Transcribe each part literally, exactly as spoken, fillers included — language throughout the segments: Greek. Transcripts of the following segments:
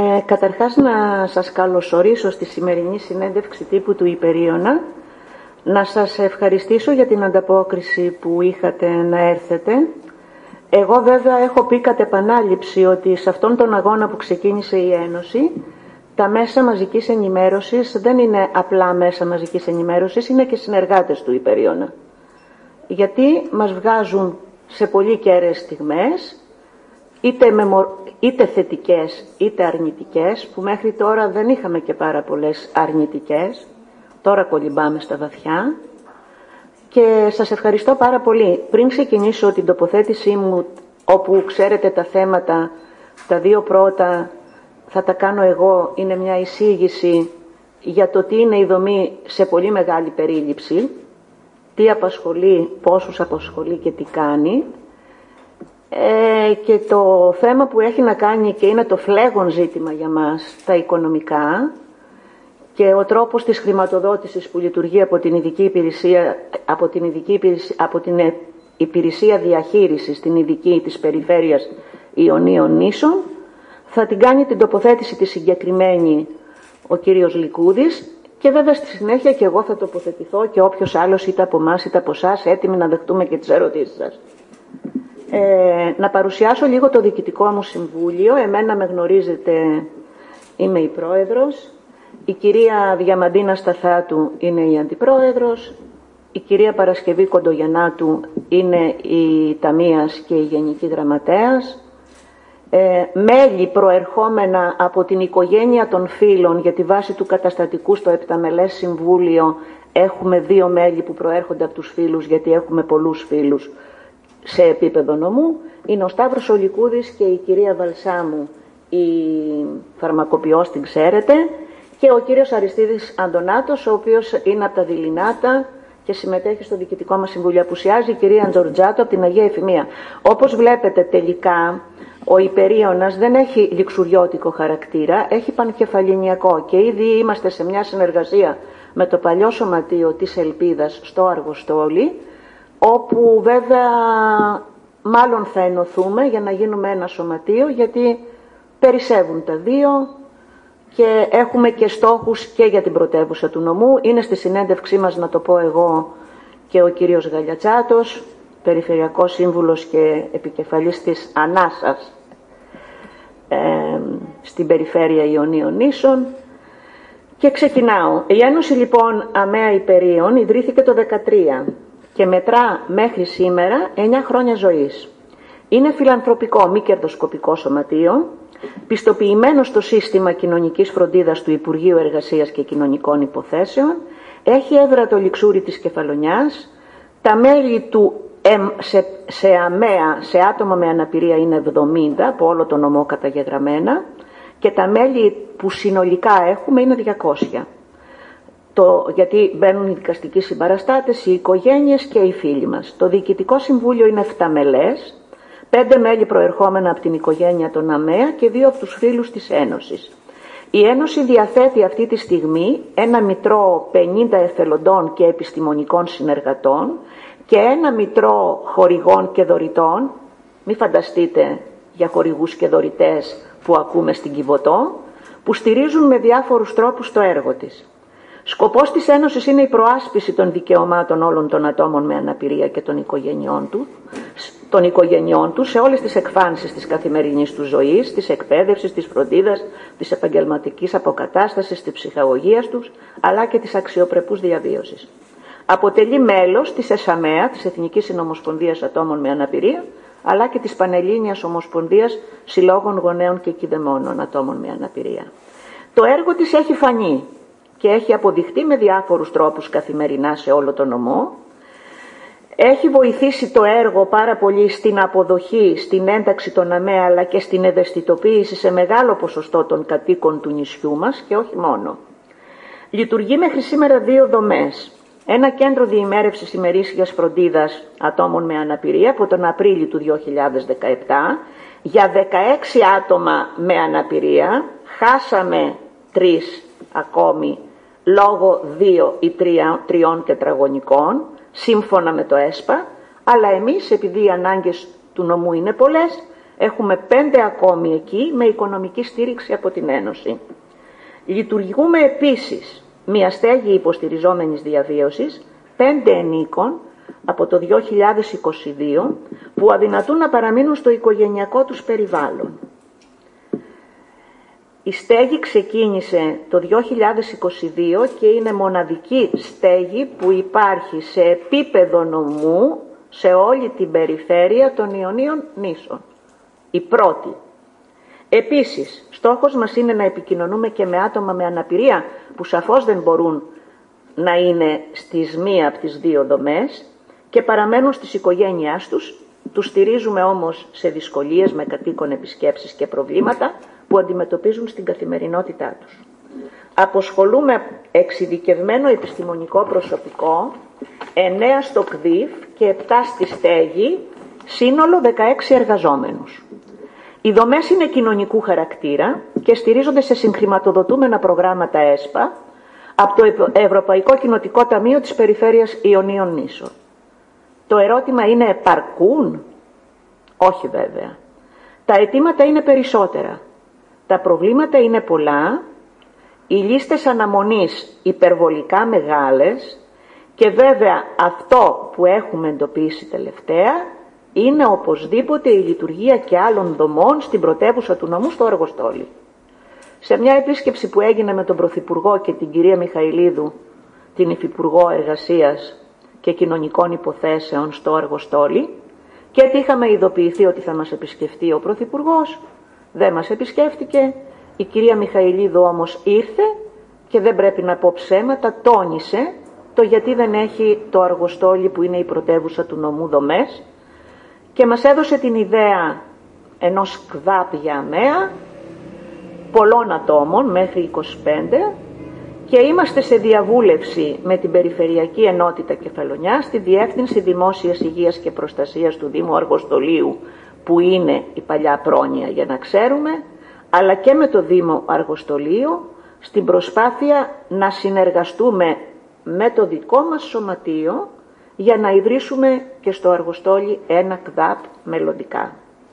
Ε, καταρχάς να σας καλωσορίσω στη σημερινή συνέντευξη τύπου του Υπερίωνα, να σας ευχαριστήσω για την ανταπόκριση που είχατε να έρθετε. Εγώ βέβαια έχω πει κατ' επανάληψη ότι σε αυτόν τον αγώνα που ξεκίνησε η Ένωση, τα μέσα μαζικής ενημέρωσης δεν είναι απλά μέσα μαζικής ενημέρωσης, είναι και συνεργάτες του Υπερίωνα. Γιατί μας βγάζουν σε πολύ κέραιες στιγμές, είτε, μεμο... είτε θετικές είτε αρνητικές, που μέχρι τώρα δεν είχαμε και πάρα πολλές αρνητικές, τώρα κολυμπάμε στα βαθιά. Και σας ευχαριστώ πάρα πολύ. Πριν ξεκινήσω την τοποθέτησή μου, όπου ξέρετε τα θέματα, τα δύο πρώτα θα τα κάνω εγώ, είναι μια εισήγηση για το τι είναι η δομή σε πολύ μεγάλη περίληψη, τι απασχολεί, πόσους απασχολεί και τι κάνει. Ε, και το θέμα που έχει να κάνει και είναι το φλέγον ζήτημα για μας, τα οικονομικά, και ο τρόπος της χρηματοδότησης που λειτουργεί από την ειδική υπηρεσία, από την, ειδική υπηρεσία, από την υπηρεσία διαχείρισης, την ειδική της περιφέρειας Ιωνίων Νήσων, θα την κάνει την τοποθέτηση τη συγκεκριμένη ο κύριος Λικούδης, και βέβαια στη συνέχεια και εγώ θα τοποθετηθώ και όποιος άλλος, είτε από εμάς είτε από εσάς, έτοιμοι να δεχτούμε και τις ερωτήσεις σας. Ε, να παρουσιάσω λίγο το διοικητικό μου συμβούλιο. Εμένα με γνωρίζετε, είμαι η πρόεδρος. Η κυρία Διαμαντίνα Σταθάτου είναι η αντιπρόεδρος. Η κυρία Παρασκευή Κοντογεννάτου είναι η ταμείας και η γενική γραμματέας. Ε, μέλη προερχόμενα από την οικογένεια των φίλων, για τη βάση του καταστατικού στο επταμελές συμβούλιο έχουμε δύο μέλη που προέρχονται από τους φίλους, γιατί έχουμε πολλούς φίλους σε επίπεδο νομού. Είναι ο Σταύρος Ολικούδης και η κυρία Βαλσάμου, η φαρμακοποιός, την ξέρετε, και ο κύριος Αριστίδης Αντωνάτος, ο οποίος είναι από τα Δειλινάτα και συμμετέχει στο διοικητικό μας συμβούλιο. Απουσιάζει η κυρία Τζορτζάτο από την Αγία Εφημεία. Όπως βλέπετε, τελικά ο Υπερίωνας δεν έχει λιξουριώτικο χαρακτήρα, έχει πανκεφαληνιακό, και ήδη είμαστε σε μια συνεργασία με το παλιό σωματείο της Ελπίδας στο Αργοστόλι, όπου βέβαια μάλλον θα ενωθούμε για να γίνουμε ένα σωματείο, γιατί περισσεύουν τα δύο και έχουμε και στόχους και για την πρωτεύουσα του νομού. Είναι στη συνέντευξή μας, να το πω εγώ, και ο κύριος Γαλιατσάτος, περιφερειακός σύμβουλος και επικεφαλής της Ανάσας ε, στην περιφέρεια Ιωνίων Νήσων. Και ξεκινάω. Η Ένωση λοιπόν ΑΜΕΑ Υπερίων ιδρύθηκε το δεκατρία και μετρά μέχρι σήμερα εννιά χρόνια ζωής. Είναι φιλανθρωπικό, μη κερδοσκοπικό σωματείο, πιστοποιημένο στο σύστημα κοινωνικής φροντίδας του Υπουργείου Εργασίας και Κοινωνικών Υποθέσεων, έχει έδρα το Λιξούρι της Κεφαλονιάς, τα μέλη του σε, σε ΑΜΕΑ, σε άτομα με αναπηρία, είναι εβδομήντα από όλο το νομό καταγεγραμμένα, και τα μέλη που συνολικά έχουμε είναι διακόσια. Το, γιατί μπαίνουν οι δικαστικοί συμπαραστάτες, οι οικογένειες και οι φίλοι μας. Το Διοικητικό Συμβούλιο είναι επταμελές, πέντε μέλη προερχόμενα από την οικογένεια των ΑΜΕΑ και δύο από τους φίλους της Ένωσης. Η Ένωση διαθέτει αυτή τη στιγμή ένα μητρό πενήντα εθελοντών και επιστημονικών συνεργατών και ένα μητρό χορηγών και δωρητών. Μη φανταστείτε για χορηγούς και δωρητές που ακούμε στην Κιβωτό, που στηρίζουν με διάφορους τρόπους το έργο της. Σκοπός της Ένωσης είναι η προάσπιση των δικαιωμάτων όλων των ατόμων με αναπηρία και των οικογενειών του, των οικογενειών του σε όλες τις εκφάνσεις της καθημερινής του ζωής, της εκπαίδευσης, της φροντίδας, της επαγγελματικής αποκατάστασης, της ψυχαγωγίας τους, αλλά και της αξιοπρεπούς διαβίωσης. Αποτελεί μέλος της ΕΣΑΜΕΑ, της Εθνικής Συνομοσπονδίας Ατόμων με Αναπηρία, αλλά και της Πανελλήνιας Ομοσπονδίας Συλλόγων Γονέων και Κηδεμόνων Ατόμων με Αναπηρία. Το έργο της έχει φανεί και έχει αποδειχτεί με διάφορους τρόπους καθημερινά σε όλο το νομό. Έχει βοηθήσει το έργο πάρα πολύ στην αποδοχή, στην ένταξη των ΑΜΕΑ, αλλά και στην ευαισθητοποίηση σε μεγάλο ποσοστό των κατοίκων του νησιού μας, και όχι μόνο. Λειτουργεί μέχρι σήμερα δύο δομές. Ένα κέντρο διημέρευσης ημερήσιας φροντίδας ατόμων με αναπηρία από τον Απρίλιο του δύο χιλιάδες δεκαεπτά για δεκαέξι άτομα με αναπηρία. Χάσαμε τρεις ακόμη λόγω δύο ή τρία, τριών τετραγωνικών, σύμφωνα με το ΕΣΠΑ, αλλά εμείς, επειδή οι ανάγκες του νομού είναι πολλές, Έχουμε πέντε ακόμη εκεί με οικονομική στήριξη από την Ένωση. Λειτουργούμε επίσης μια στέγη υποστηριζόμενης διαβίωσης πέντε ενίκων από το δύο χιλιάδες είκοσι δύο που αδυνατούν να παραμείνουν στο οικογενειακό τους περιβάλλον. Η στέγη ξεκίνησε το δύο χιλιάδες είκοσι δύο και είναι μοναδική στέγη που υπάρχει σε επίπεδο νομού σε όλη την περιφέρεια των Ιωνίων νήσων. Η πρώτη. Επίσης, στόχος μας είναι να επικοινωνούμε και με άτομα με αναπηρία που σαφώς δεν μπορούν να είναι στις μία από τις δύο δομές και παραμένουν στις οικογένειάς τους. Τους στηρίζουμε όμως σε δυσκολίες με κατοίκον επισκέψεις και προβλήματα που αντιμετωπίζουν στην καθημερινότητά τους. Αποσχολούμε εξειδικευμένο επιστημονικό προσωπικό, εννέα στο ΚΔΙΦ και επτά στη στέγη, σύνολο δεκαέξι εργαζόμενους. Οι δομές είναι κοινωνικού χαρακτήρα και στηρίζονται σε συγχρηματοδοτούμενα προγράμματα ΕΣΠΑ από το Ευρωπαϊκό Κοινοτικό Ταμείο της Περιφέρειας Ιωνίων Νήσων. Το ερώτημα είναι, επαρκούν? Όχι βέβαια. Τα αιτήματα είναι περισσότερα. Τα προβλήματα είναι πολλά, οι λίστες αναμονής υπερβολικά μεγάλες και βέβαια αυτό που έχουμε εντοπίσει τελευταία είναι οπωσδήποτε η λειτουργία και άλλων δομών στην πρωτεύουσα του νομού στο Αργοστόλι. Σε μια επίσκεψη που έγινε με τον Πρωθυπουργό και την κυρία Μιχαηλίδου, την Υφυπουργό Εργασίας και Κοινωνικών Υποθέσεων στο Αργοστόλι, και τι είχαμε ειδοποιηθεί ότι θα μας επισκεφτεί ο Πρωθυπουργός, δεν μας επισκέφτηκε. Η κυρία Μιχαηλίδου όμως ήρθε και δεν πρέπει να πω ψέματα, τόνισε το γιατί δεν έχει το Αργοστόλι που είναι η πρωτεύουσα του νομού δομές και μας έδωσε την ιδέα ενός ΚΔΑΠ για ΑΜΕΑ πολλών ατόμων μέχρι είκοσι πέντε και είμαστε σε διαβούλευση με την Περιφερειακή Ενότητα Κεφαλονιάς στη Διεύθυνση Δημόσιας Υγείας και Προστασίας του Δήμου Αργοστολίου που είναι η παλιά πρόνοια για να ξέρουμε, αλλά και με το Δήμο Αργοστολίου στην προσπάθεια να συνεργαστούμε με το δικό μας σωματείο για να ιδρύσουμε και στο Αργοστόλι ένα ΚΔΑΠ μελλοντικά.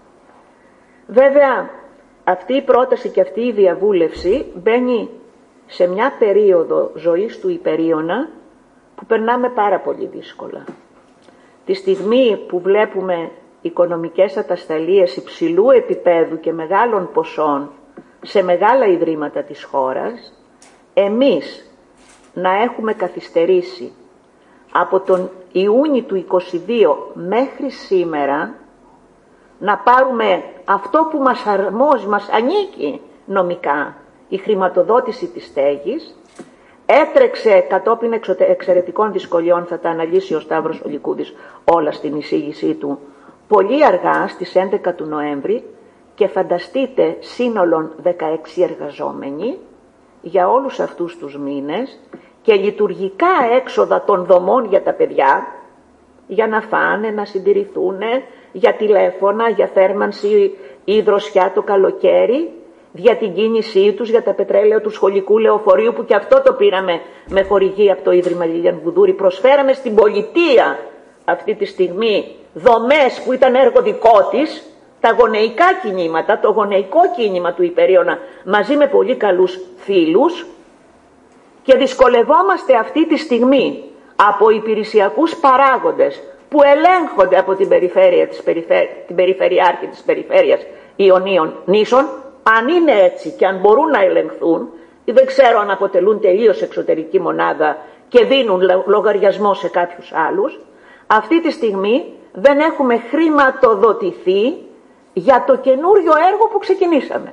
Βέβαια, αυτή η πρόταση και αυτή η διαβούλευση μπαίνει σε μια περίοδο ζωής του Υπερίωνα που περνάμε πάρα πολύ δύσκολα. Τη στιγμή που βλέπουμε οικονομικές ατασταλίες υψηλού επίπεδου και μεγάλων ποσών σε μεγάλα ιδρύματα της χώρας, εμείς να έχουμε καθυστερήσει από τον Ιούνιο του είκοσι δύο μέχρι σήμερα να πάρουμε αυτό που μας αρμόζει, μας ανήκει νομικά, η χρηματοδότηση της στέγης, έτρεξε κατόπιν εξαιρετικών δυσκολιών, θα τα αναλύσει ο Σταύρος ο Λικούδης όλα στην εισήγησή του, πολύ αργά στις έντεκα του Νοέμβρη, και φανταστείτε σύνολον δεκαέξι εργαζόμενοι για όλους αυτούς τους μήνες και λειτουργικά έξοδα των δομών για τα παιδιά, για να φάνε, να συντηρηθούν, για τηλέφωνα, για θέρμανση ή δροσιά το καλοκαίρι, για την κίνησή τους, για τα πετρέλαια του σχολικού λεωφορείου που και αυτό το πήραμε με χορηγία από το Ίδρυμα Λίλιαν Βουδούρη. Προσφέραμε στην πολιτεία αυτή τη στιγμή δομές που ήταν έργο δικό της, τα γονεϊκά κινήματα, το γονεϊκό κίνημα του Υπερίωνα μαζί με πολύ καλούς φίλους, και δυσκολευόμαστε αυτή τη στιγμή από υπηρεσιακούς παράγοντες που ελέγχονται από την, περιφέρεια της περιφέρ... την Περιφερειάρχη της Περιφέρειας Ιωνίων Νήσων, αν είναι έτσι και αν μπορούν να ελεγχθούν, δεν ξέρω αν αποτελούν τελείως εξωτερική μονάδα και δίνουν λογαριασμό σε κάποιους άλλους. Αυτή τη στιγμή δεν έχουμε χρηματοδοτηθεί για το καινούριο έργο που ξεκινήσαμε.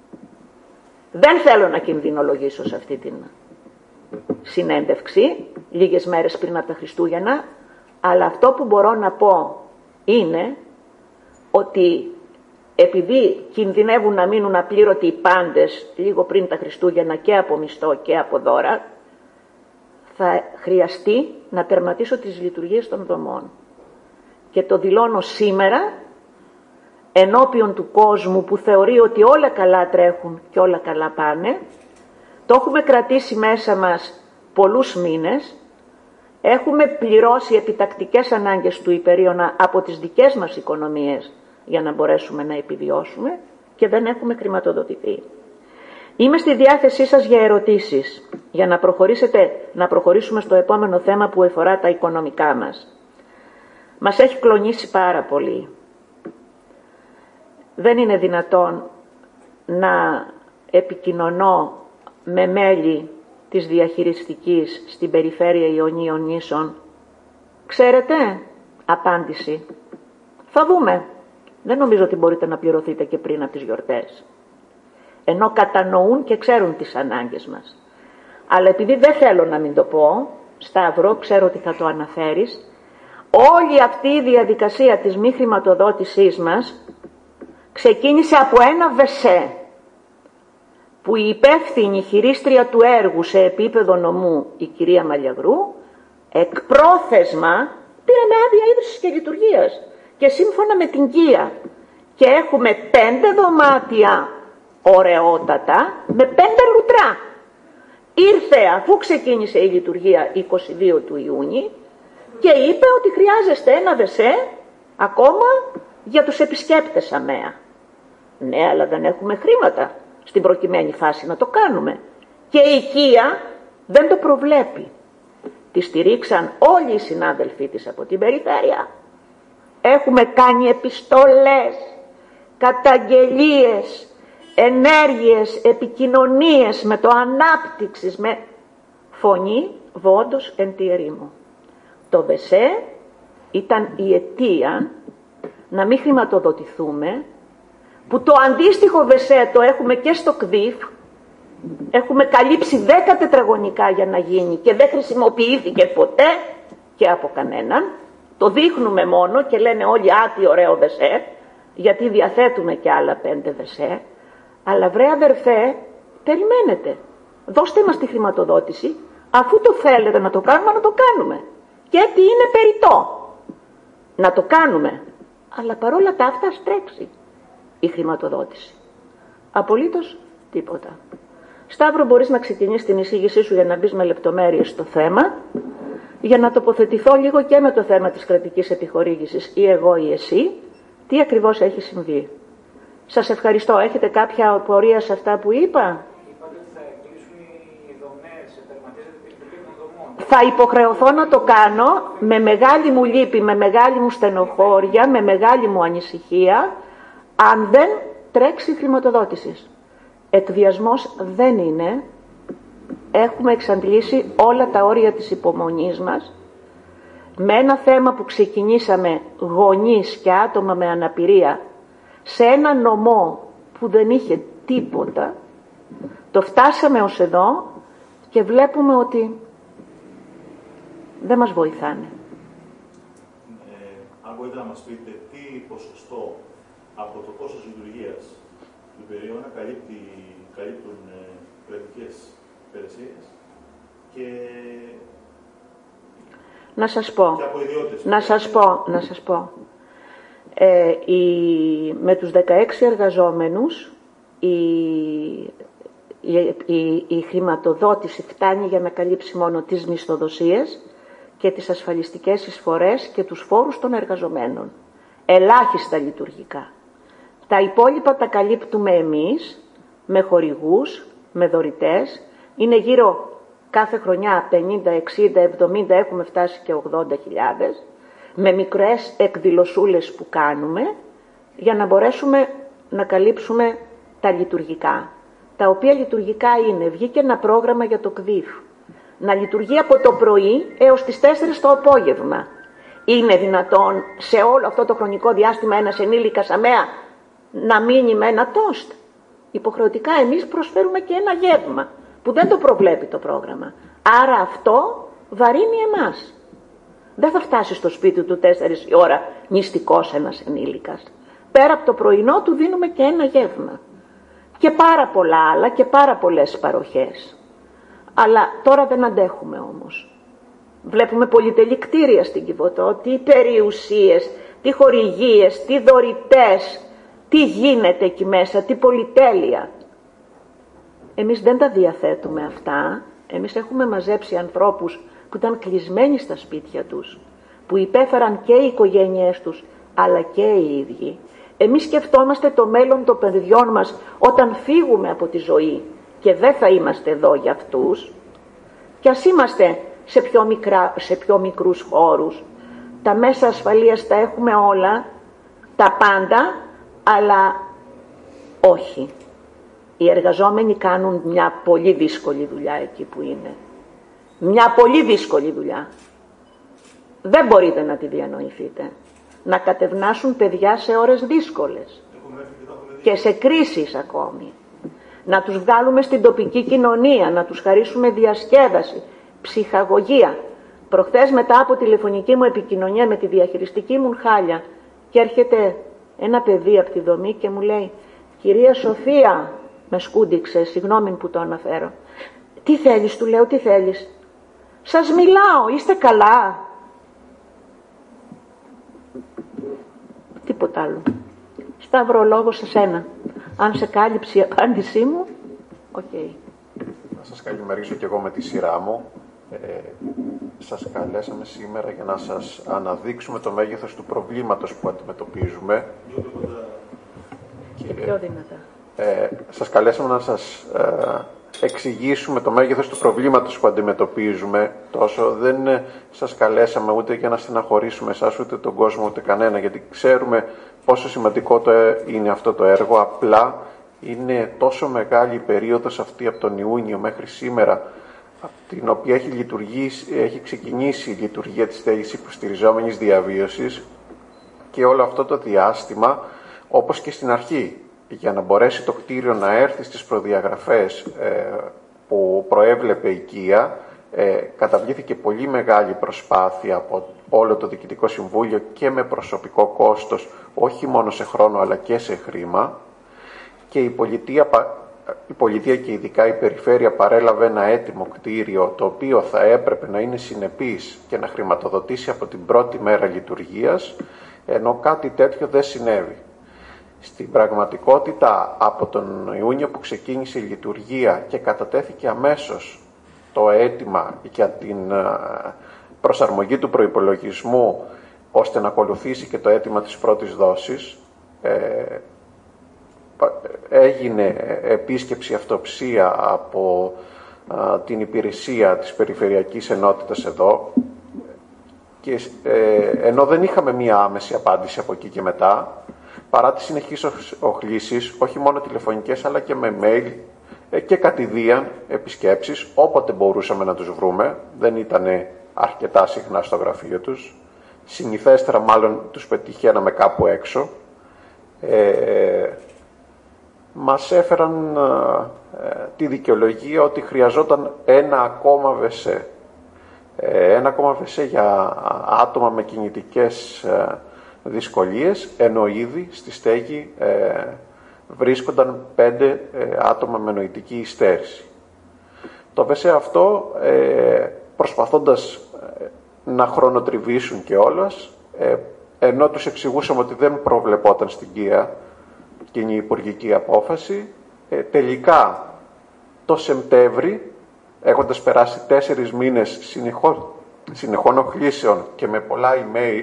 Δεν θέλω να κινδυνολογήσω σε αυτή την συνέντευξη, λίγες μέρες πριν από τα Χριστούγεννα, αλλά αυτό που μπορώ να πω είναι ότι επειδή κινδυνεύουν να μείνουν απλήρωτοι οι πάντες λίγο πριν τα Χριστούγεννα και από μισθό και από δώρα, θα χρειαστεί να τερματίσω τις λειτουργίες των δομών. Και το δηλώνω σήμερα ενώπιον του κόσμου που θεωρεί ότι όλα καλά τρέχουν και όλα καλά πάνε. Το έχουμε κρατήσει μέσα μας πολλούς μήνες. Έχουμε πληρώσει επιτακτικές ανάγκες του Υπερίωνα από τις δικές μας οικονομίες για να μπορέσουμε να επιβιώσουμε και δεν έχουμε χρηματοδοτηθεί. Είμαι στη διάθεσή σας για ερωτήσεις, για να προχωρήσετε, να προχωρήσουμε στο επόμενο θέμα που αφορά τα οικονομικά μας. Μας έχει κλονίσει πάρα πολύ. Δεν είναι δυνατόν να επικοινωνώ με μέλη της διαχειριστικής στην περιφέρεια Ιωνίων Νήσων. Ξέρετε, απάντηση. Θα δούμε. Δεν νομίζω ότι μπορείτε να πληρωθείτε και πριν από τις γιορτές. Ενώ κατανοούν και ξέρουν τις ανάγκες μας. Αλλά επειδή δεν θέλω να μην το πω, Σταύρο, ξέρω ότι θα το αναφέρεις, όλη αυτή η διαδικασία της μη χρηματοδότησής μας ξεκίνησε από ένα βεσέ που η υπεύθυνη χειρίστρια του έργου σε επίπεδο νομού, η κυρία Μαλιαγρού, εκπρόθεσμα πήραμε άδεια ίδρυσης και λειτουργίας και σύμφωνα με την ΚΙΑ και έχουμε πέντε δωμάτια ωραιότατα με πέντε λουτρά. Ήρθε αφού ξεκίνησε η λειτουργία είκοσι δύο του Ιούνιου και είπε ότι χρειάζεστε ένα βεσέ ακόμα για τους επισκέπτες ΑΜΕΑ. Ναι, αλλά δεν έχουμε χρήματα στην προκειμένη φάση να το κάνουμε. Και η ΚΙΑ δεν το προβλέπει. Τη στηρίξαν όλοι οι συνάδελφοί της από την περιφέρεια. Έχουμε κάνει επιστολές, καταγγελίες, ενέργειες, επικοινωνίες με το ανάπτυξης, με φωνή βόντος εν τη ερήμου. Το ΒΕΣΕ ήταν η αιτία να μην χρηματοδοτηθούμε, που το αντίστοιχο ΒΕΣΕ το έχουμε και στο ΚΔΙΦ, έχουμε καλύψει δέκα τετραγωνικά για να γίνει και δεν χρησιμοποιήθηκε ποτέ και από κανέναν. Το δείχνουμε μόνο και λένε όλοι «Α, τι ωραίο ΒΕΣΕ», γιατί διαθέτουμε και άλλα πέντε ΒΕΣΕ. Αλλά βρε αδερφέ, περιμένετε. Δώστε μας τη χρηματοδότηση, αφού το θέλετε να το κάνουμε, να το κάνουμε. Και τι είναι περιττό. Να το κάνουμε. Αλλά παρόλα τα αυτά στρέψει η χρηματοδότηση. Απολύτως τίποτα. Σταύρο, μπορείς να ξεκινήσεις την εισήγησή σου για να μπεις με λεπτομέρειες στο θέμα, για να τοποθετηθώ λίγο και με το θέμα της κρατικής επιχορήγησης, ή εγώ ή εσύ, τι ακριβώς έχει συμβεί. Σας ευχαριστώ. Έχετε κάποια απορία σε αυτά που είπα? Είπατε ότι θα κλείσουν οι δομές, τερματίζεται την λειτουργία των δομών. Θα υποχρεωθώ να το κάνω με μεγάλη μου λύπη, με μεγάλη μου στενοχώρια, με μεγάλη μου ανησυχία, αν δεν τρέξει η χρηματοδότηση. Εκβιασμός δεν είναι. Έχουμε εξαντλήσει όλα τα όρια της υπομονής μας με ένα θέμα που ξεκινήσαμε γονείς και άτομα με αναπηρία σε ένα νομό που δεν είχε τίποτα. Το φτάσαμε ως εδώ και βλέπουμε ότι δεν μας βοηθάνε. Ε, αν μπορείτε να μας πείτε τι ποσοστό από το κόστος λειτουργίας του Υπερίωνα καλύπτουν ε, κρατικές υπηρεσίες και... Να σας πω, και από ιδιώτες. να σας πω, να σας πω. Ε, η, με τους δεκαέξι εργαζόμενους η, η, η, η χρηματοδότηση φτάνει για να καλύψει μόνο τις μισθοδοσίες και τις ασφαλιστικές εισφορές και τους φόρους των εργαζομένων. Ελάχιστα λειτουργικά. Τα υπόλοιπα τα καλύπτουμε εμείς με χορηγούς, με δωρητές. Είναι γύρω κάθε χρονιά πενήντα, εξήντα, εβδομήντα, έχουμε φτάσει και ογδόντα χιλιάδες, με μικρές εκδηλωσούλες που κάνουμε για να μπορέσουμε να καλύψουμε τα λειτουργικά. Τα οποία λειτουργικά είναι, βγήκε ένα πρόγραμμα για το ΚΔΙΦ, να λειτουργεί από το πρωί έως τις τέσσερις το απόγευμα. Είναι δυνατόν σε όλο αυτό το χρονικό διάστημα ένας ενήλικας ΑΜΕΑ να μείνει με ένα τόστ? Υποχρεωτικά εμείς προσφέρουμε και ένα γεύμα που δεν το προβλέπει το πρόγραμμα. Άρα αυτό βαρύνει εμάς. Δεν θα φτάσει στο σπίτι του τέσσερις η ώρα νηστικός ένας ενήλικας. Πέρα από το πρωινό του δίνουμε και ένα γεύμα. Και πάρα πολλά άλλα και πάρα πολλές παροχές. Αλλά τώρα δεν αντέχουμε όμως. Βλέπουμε πολυτελή κτίρια στην Κιβωτό, τι περιουσίες, τι χορηγίες, τι δωρητές, τι γίνεται εκεί μέσα, τι πολυτέλεια. Εμείς δεν τα διαθέτουμε αυτά. Εμείς έχουμε μαζέψει ανθρώπους που ήταν κλεισμένοι στα σπίτια τους, που υπέφεραν και οι οικογένειές τους, αλλά και οι ίδιοι. Εμείς σκεφτόμαστε το μέλλον των παιδιών μας όταν φύγουμε από τη ζωή και δεν θα είμαστε εδώ για αυτούς. Και ας είμαστε σε πιο, μικρά, σε πιο μικρούς χώρους. Τα μέσα ασφαλείας τα έχουμε όλα, τα πάντα, αλλά όχι. Οι εργαζόμενοι κάνουν μια πολύ δύσκολη δουλειά εκεί που είναι. Μια πολύ δύσκολη δουλειά. Δεν μπορείτε να τη διανοηθείτε. Να κατευνάσουν παιδιά σε ώρες δύσκολες και σε κρίσεις ακόμη. Να τους βγάλουμε στην τοπική κοινωνία, να τους χαρίσουμε διασκέδαση, ψυχαγωγία. Προχθές μετά από τηλεφωνική μου επικοινωνία με τη διαχειριστική μου χάλια και έρχεται ένα παιδί από τη δομή και μου λέει «Κυρία Σοφία», με σκούντιξε, συγγνώμη που το αναφέρω, «Τι θέλεις?» Του λέω, «Τι θέλεις?» «Σας μιλάω, είστε καλά?» Τίποτα άλλο. Σταύρο, λόγο σε σένα. Αν σε κάλυψε η απάντησή μου, οκ. Okay. Να σας καλημερίσω και εγώ με τη σειρά μου. Ε, σας καλέσαμε σήμερα για να σας αναδείξουμε το μέγεθος του προβλήματος που αντιμετωπίζουμε. Και πιο δυνατά. Ε, σας καλέσαμε να σας ε, εξηγήσουμε το μέγεθος του προβλήματος που αντιμετωπίζουμε. Τόσο δεν ε, σας καλέσαμε ούτε για να στεναχωρήσουμε εσάς, ούτε τον κόσμο, ούτε κανένα, γιατί ξέρουμε πόσο σημαντικό το, ε, είναι αυτό το έργο. Απλά είναι τόσο μεγάλη η περίοδος αυτή από τον Ιούνιο μέχρι σήμερα, από την οποία έχει, λειτουργήσει, έχει ξεκινήσει η λειτουργία της στέγης υποστηριζόμενης διαβίωσης, και όλο αυτό το διάστημα, όπως και στην αρχή, για να μπορέσει το κτίριο να έρθει στις προδιαγραφές ε, που προέβλεπε η οικία, ε, καταβλήθηκε πολύ μεγάλη προσπάθεια από όλο το Διοικητικό Συμβούλιο και με προσωπικό κόστος, όχι μόνο σε χρόνο αλλά και σε χρήμα, και η πολιτεία, η πολιτεία και ειδικά η περιφέρεια παρέλαβε ένα έτοιμο κτίριο, το οποίο θα έπρεπε να είναι συνεπής και να χρηματοδοτήσει από την πρώτη μέρα λειτουργίας, ενώ κάτι τέτοιο δεν συνέβη. Στην πραγματικότητα, από τον Ιούνιο που ξεκίνησε η λειτουργία και κατατέθηκε αμέσως το αίτημα για την προσαρμογή του προϋπολογισμού, ώστε να ακολουθήσει και το αίτημα της πρώτης δόσης, ε, έγινε επίσκεψη αυτοψία από α, την υπηρεσία της Περιφερειακής Ενότητας εδώ, και ε, ενώ δεν είχαμε μία άμεση απάντηση από εκεί και μετά, παρά τις συνεχείς οχλήσεις, όχι μόνο τηλεφωνικές αλλά και με mail ε, και κατηδίαν επισκέψεις, όποτε μπορούσαμε να τους βρούμε, δεν ήταν αρκετά συχνά στο γραφείο τους, συνηθέστερα μάλλον τους πετυχαίναμε κάπου έξω, ε, μας έφεραν ε, τη δικαιολογία ότι χρειαζόταν ένα ακόμα βεσέ. Ε, ένα ακόμα βεσέ για άτομα με κινητικές ε, δυσκολίες, ενώ ήδη στη στέγη ε, βρίσκονταν πέντε ε, άτομα με νοητική υστέρηση. Το βεσέ αυτό, ε, προσπαθώντας ε, να χρονοτριβήσουν κιόλας, ε, ενώ τους εξηγούσαμε ότι δεν προβλεπόταν στην ΚΙΑ εκείνη η υπουργική απόφαση, ε, τελικά το Σεπτέμβρη, έχοντας περάσει τέσσερις μήνες συνεχών, συνεχών οχλήσεων και με πολλά email,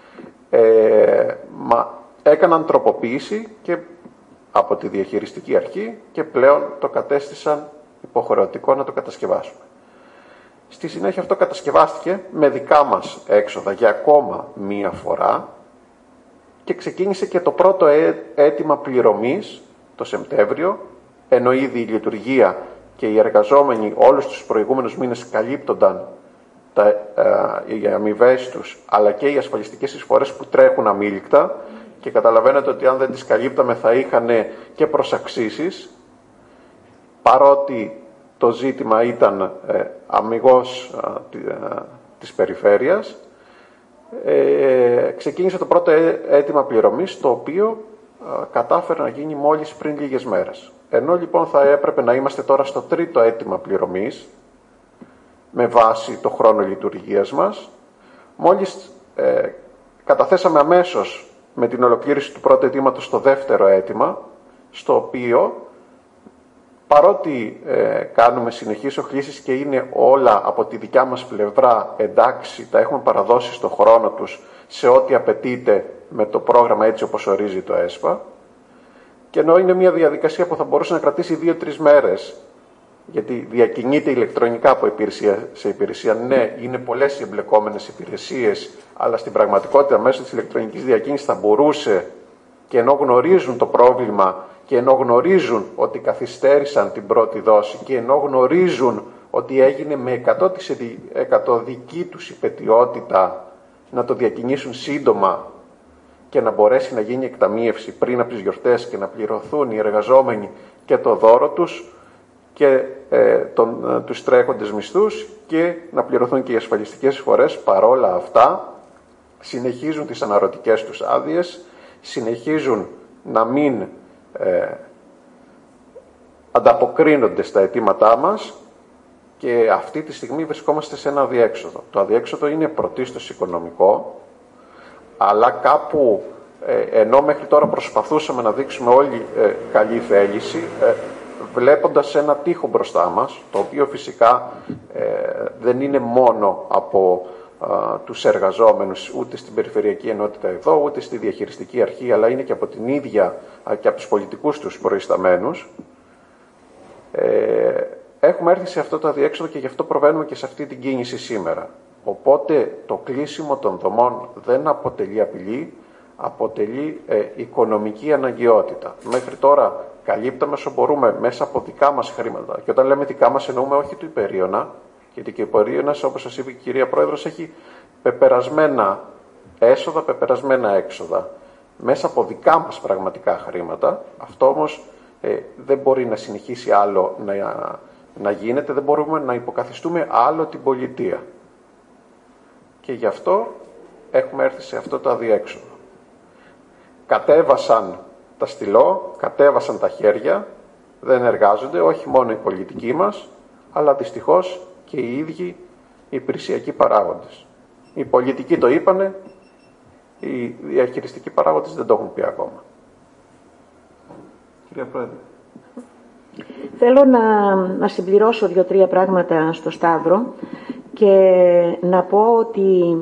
ε, μα, έκαναν τροποποίηση και από τη διαχειριστική αρχή και πλέον το κατέστησαν υποχρεωτικό να το κατασκευάσουμε. Στη συνέχεια αυτό κατασκευάστηκε με δικά μας έξοδα για ακόμα μία φορά και ξεκίνησε και το πρώτο αίτημα πληρωμής το Σεπτέμβριο, ενώ ήδη η λειτουργία και οι εργαζόμενοι όλους τους προηγούμενους μήνες καλύπτονταν τα, ε, οι αμοιβές τους, αλλά και οι ασφαλιστικές εισφορές που τρέχουν αμήλικτα, και καταλαβαίνετε ότι αν δεν τις καλύπταμε θα είχαν και προσαξίσεις, παρότι το ζήτημα ήταν ε, αμιγώς ε, της περιφέρειας. Ε, ξεκίνησε το πρώτο αίτημα πληρωμής, το οποίο ε, κατάφερε να γίνει μόλις πριν λίγες μέρες. Ενώ λοιπόν θα έπρεπε να είμαστε τώρα στο τρίτο αίτημα πληρωμής, με βάση το χρόνο λειτουργίας μας, μόλις ε, καταθέσαμε αμέσως με την ολοκλήρωση του πρώτου αιτήματος το δεύτερο αίτημα, στο οποίο παρότι ε, κάνουμε συνεχείς οχλήσεις και είναι όλα από τη δικιά μας πλευρά εντάξει, τα έχουμε παραδώσει στο χρόνο τους σε ό,τι απαιτείται με το πρόγραμμα έτσι όπως ορίζει το ΕΣΠΑ, και ενώ είναι μια διαδικασία που θα μπορούσε να κρατήσει δύο-τρεις μέρες, γιατί διακινείται ηλεκτρονικά από υπηρεσία σε υπηρεσία. Ναι, είναι πολλές οι εμπλεκόμενες υπηρεσίες, αλλά στην πραγματικότητα μέσω της ηλεκτρονικής διακίνησης θα μπορούσε, και ενώ γνωρίζουν το πρόβλημα και ενώ γνωρίζουν ότι καθυστέρησαν την πρώτη δόση και ενώ γνωρίζουν ότι έγινε με εκατό τοις εκατό δική τους υπετιότητα, να το διακινήσουν σύντομα και να μπορέσει να γίνει εκταμείευση πριν από τις γιορτές και να πληρωθούν οι εργαζόμενοι και το δώρο τους και ε, τον, ε, τους τρέχοντες μισθούς και να πληρωθούν και οι ασφαλιστικές εισφορές. Παρόλα αυτά συνεχίζουν τις αναρωτικές τους άδειες, συνεχίζουν να μην ε, ανταποκρίνονται στα αιτήματά μας και αυτή τη στιγμή βρισκόμαστε σε ένα αδιέξοδο. Το αδιέξοδο είναι πρωτίστως οικονομικό, αλλά κάπου ε, ενώ μέχρι τώρα προσπαθούσαμε να δείξουμε όλοι ε, καλή θέληση, ε, βλέποντας ένα τείχο μπροστά μας, το οποίο φυσικά ε, δεν είναι μόνο από ε, τους εργαζόμενους ούτε στην Περιφερειακή Ενότητα εδώ, ούτε στη Διαχειριστική Αρχή, αλλά είναι και από την ίδια ε, και από τους πολιτικούς τους προϊσταμένους. Ε, έχουμε έρθει σε αυτό το αδιέξοδο και γι' αυτό προβαίνουμε και σε αυτή την κίνηση σήμερα. Οπότε το κλείσιμο των δομών δεν αποτελεί απειλή, αποτελεί ε, οικονομική αναγκαιότητα. Μέχρι τώρα καλύπταμε όσο μπορούμε μέσα από δικά μας χρήματα. Και όταν λέμε δικά μας εννοούμε όχι του υπερίωνα, γιατί και ο υπερίωνας, όπως σας είπε η κυρία Πρόεδρος, έχει πεπερασμένα έσοδα, πεπερασμένα έξοδα. Μέσα από δικά μας πραγματικά χρήματα. Αυτό όμως ε, δεν μπορεί να συνεχίσει άλλο να, να γίνεται, δεν μπορούμε να υποκαθιστούμε άλλο την πολιτεία. Και γι' αυτό έχουμε έρθει σε αυτό το αδιέξοδο. Κατέβασαν τα στυλό, κατέβασαν τα χέρια, δεν εργάζονται, όχι μόνο οι πολιτικοί μας, αλλά δυστυχώς και οι ίδιοι οι υπηρεσιακοί παράγοντες. Οι πολιτικοί το είπανε, οι διαχειριστικοί παράγοντες δεν το έχουν πει ακόμα. Κυρία Πρόεδρε. Θέλω να, να συμπληρώσω δύο-τρία πράγματα στο Σταύρο και να πω ότι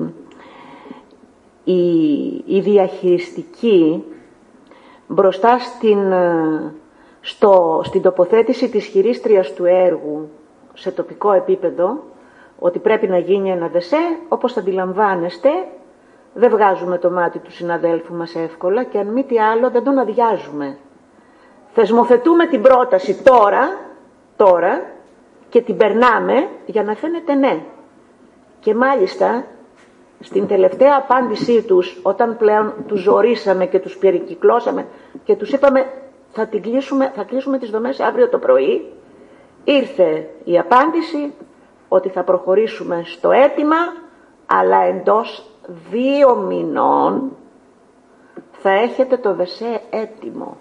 η, η διαχειριστική μπροστά στην, στο, στην τοποθέτηση της χειρίστριας του έργου σε τοπικό επίπεδο, ότι πρέπει να γίνει ένα ΔΕΣΕ, όπως αντιλαμβάνεστε, δεν βγάζουμε το μάτι του συναδέλφου μας εύκολα και αν μη τι άλλο δεν τον αδειάζουμε. Θεσμοθετούμε την πρόταση τώρα, τώρα και την περνάμε για να φαίνεται ναι. Και μάλιστα στην τελευταία απάντησή τους, όταν πλέον τους ζορίσαμε και τους περικυκλώσαμε και τους είπαμε θα, την κλείσουμε, θα κλείσουμε τις δομές αύριο το πρωί, ήρθε η απάντηση ότι θα προχωρήσουμε στο αίτημα, αλλά εντός δύο μηνών θα έχετε το ΔΕΣΕ έτοιμο.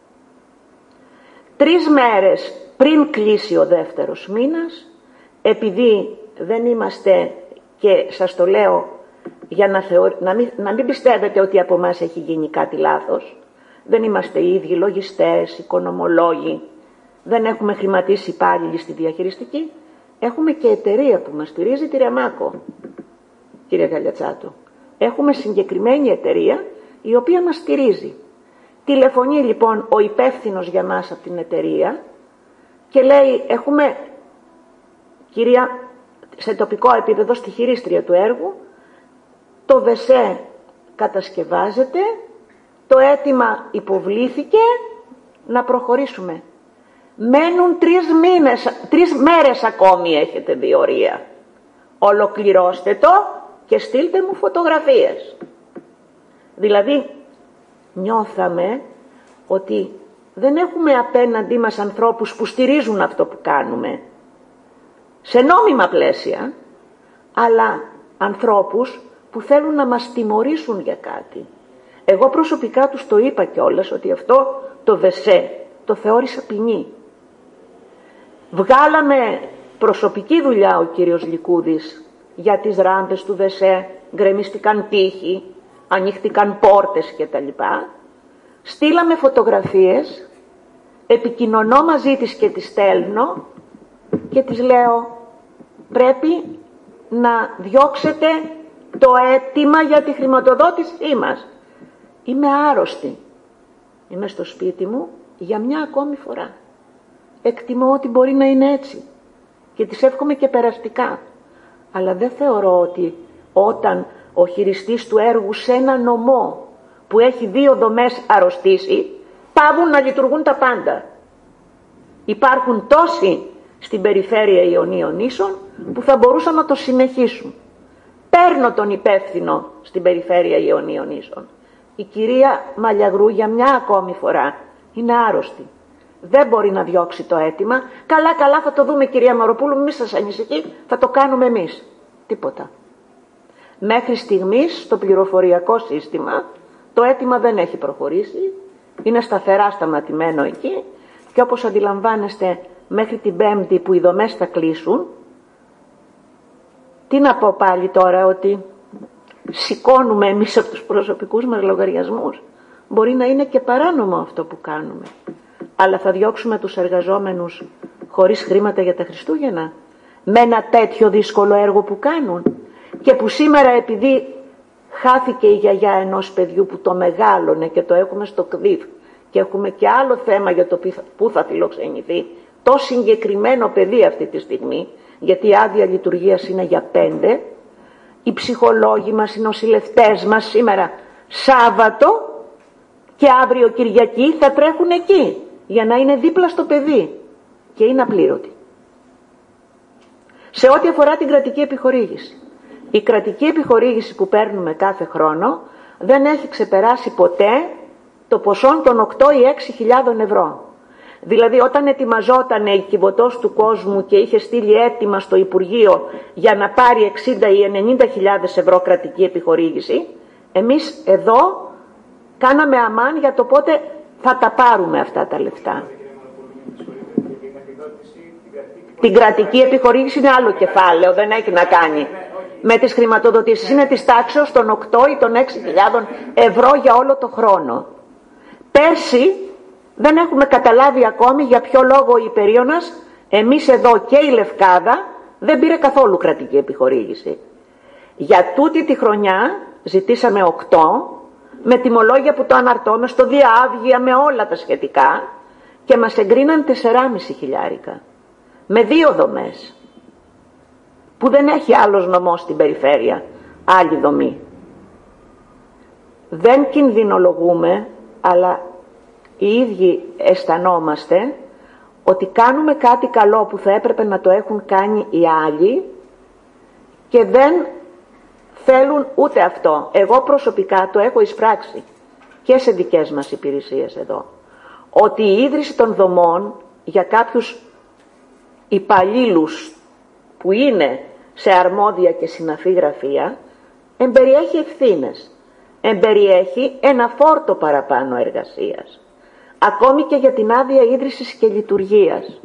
Τρεις μέρες πριν κλείσει ο δεύτερος μήνας, επειδή δεν είμαστε, και σας το λέω για να, θεω... να, μην... να μην πιστεύετε ότι από εμάς έχει γίνει κάτι λάθος, δεν είμαστε οι ίδιοι λογιστές, οικονομολόγοι, δεν έχουμε χρηματίσει υπάλληλοι στη διαχειριστική, έχουμε και εταιρεία που μας στηρίζει, τη Ρεμάκο, κύριε Γαλιατσάτο. Έχουμε συγκεκριμένη εταιρεία η οποία μας στηρίζει. Τηλεφωνεί λοιπόν ο υπεύθυνος για μας από την εταιρεία και λέει έχουμε, κυρία, σε τοπικό επίπεδο στη χειρίστρια του έργου, το ΔΕΣΕ κατασκευάζεται, το αίτημα υποβλήθηκε, να προχωρήσουμε. Μένουν τρεις, μήνες, τρεις μέρες ακόμη έχετε διορία. Ολοκληρώστε το και στείλτε μου φωτογραφίες. Δηλαδή νιώθαμε ότι δεν έχουμε απέναντί μας ανθρώπους που στηρίζουν αυτό που κάνουμε σε νόμιμα πλαίσια, αλλά ανθρώπους που θέλουν να μας τιμωρήσουν για κάτι. Εγώ προσωπικά τους το είπα κιόλας ότι αυτό το ΔΕΣΕ το θεώρησα ποινή. Βγάλαμε προσωπική δουλειά ο κύριος Λικούδης για τις ράμπες του ΔΕΣΕ, γκρεμίστηκαν τείχοι, ανοίχτηκαν πόρτες κτλ. Στείλαμε φωτογραφίες επικοινωνώ μαζί της και της στέλνω και της λέω πρέπει να διώξετε το αίτημα για τη χρηματοδότησή μας. Είμαι άρρωστη. Είμαι στο σπίτι μου για μια ακόμη φορά. Εκτιμώ ότι μπορεί να είναι έτσι και της εύχομαι και περαστικά. Αλλά δεν θεωρώ ότι όταν ο χειριστής του έργου σε ένα νομό που έχει δύο δομές αρρωστήσει, πάβουν να λειτουργούν τα πάντα. Υπάρχουν τόσοι στην περιφέρεια Ιωνίων Νήσων που θα μπορούσαν να το συνεχίσουν. Παίρνω τον υπεύθυνο στην περιφέρεια Ιωνίων Νήσων. Η κυρία Μαλιαγρού για μια ακόμη φορά είναι άρρωστη. Δεν μπορεί να διώξει το αίτημα. Καλά καλά θα το δούμε κυρία Μαροπούλου, μη σας ανησυχεί, θα το κάνουμε εμείς. Τίποτα. Μέχρι στιγμής στο πληροφοριακό σύστημα το αίτημα δεν έχει προχωρήσει. Είναι σταθερά σταματημένο εκεί και όπως αντιλαμβάνεστε μέχρι την Πέμπτη που οι δομές θα κλείσουν, τι να πω πάλι τώρα, ότι σηκώνουμε εμείς από τους προσωπικούς μας λογαριασμούς. Μπορεί να είναι και παράνομο αυτό που κάνουμε, αλλά θα διώξουμε τους εργαζόμενους χωρίς χρήματα για τα Χριστούγεννα με ένα τέτοιο δύσκολο έργο που κάνουν και που σήμερα επειδή χάθηκε η γιαγιά ενός παιδιού που το μεγάλωνε και το έχουμε στο ΚΔΙΦ και έχουμε και άλλο θέμα για το που θα φιλοξενηθεί το συγκεκριμένο παιδί αυτή τη στιγμή, γιατί η άδεια λειτουργίας είναι για πέντε, οι ψυχολόγοι μας, οι νοσηλευτές μας σήμερα Σάββατο και αύριο Κυριακή θα τρέχουν εκεί για να είναι δίπλα στο παιδί και είναι απλήρωτοι. Σε ό,τι αφορά την κρατική επιχορήγηση, η κρατική επιχορήγηση που παίρνουμε κάθε χρόνο δεν έχει ξεπεράσει ποτέ το ποσό των οκτώ ή έξι χιλιάδων ευρώ. Δηλαδή όταν ετοιμαζόταν η Κιβωτός του Κόσμου και είχε στείλει αίτημα στο Υπουργείο για να πάρει εξήντα ή ενενήντα χιλιάδες ευρώ κρατική επιχορήγηση, εμείς εδώ κάναμε αμάν για το πότε θα τα πάρουμε αυτά τα λεφτά. Την κρατική επιχορήγηση είναι άλλο κεφάλαιο, δεν έχει να κάνει με τις χρηματοδοτήσεις. Είναι της τάξεως των οκτώ ή των έξι χιλιάδων ευρώ για όλο το χρόνο. Πέρσι δεν έχουμε καταλάβει ακόμη για ποιο λόγο η Υπερίωνας, εμείς εδώ και η Λευκάδα, δεν πήρε καθόλου κρατική επιχορήγηση. Για τούτη τη χρονιά ζητήσαμε οκτώ, με τιμολόγια που το αναρτώμε στο διάβγεια με όλα τα σχετικά και μας εγκρίναν τεσσεράμισι χιλιάρικα. Με δύο δομές, που δεν έχει άλλος νομός στην περιφέρεια, άλλη δομή. Δεν κινδυνολογούμε, αλλά οι ίδιοι αισθανόμαστε ότι κάνουμε κάτι καλό που θα έπρεπε να το έχουν κάνει οι άλλοι και δεν θέλουν ούτε αυτό. Εγώ προσωπικά το έχω εισπράξει και σε δικές μας υπηρεσίες εδώ, ότι η ίδρυση των δομών για κάποιους υπαλλήλους που είναι σε αρμόδια και συναφή γραφεία εμπεριέχει ευθύνες, εμπεριέχει ένα φόρτο παραπάνω εργασίας, ακόμη και για την άδεια ίδρυσης και λειτουργίας.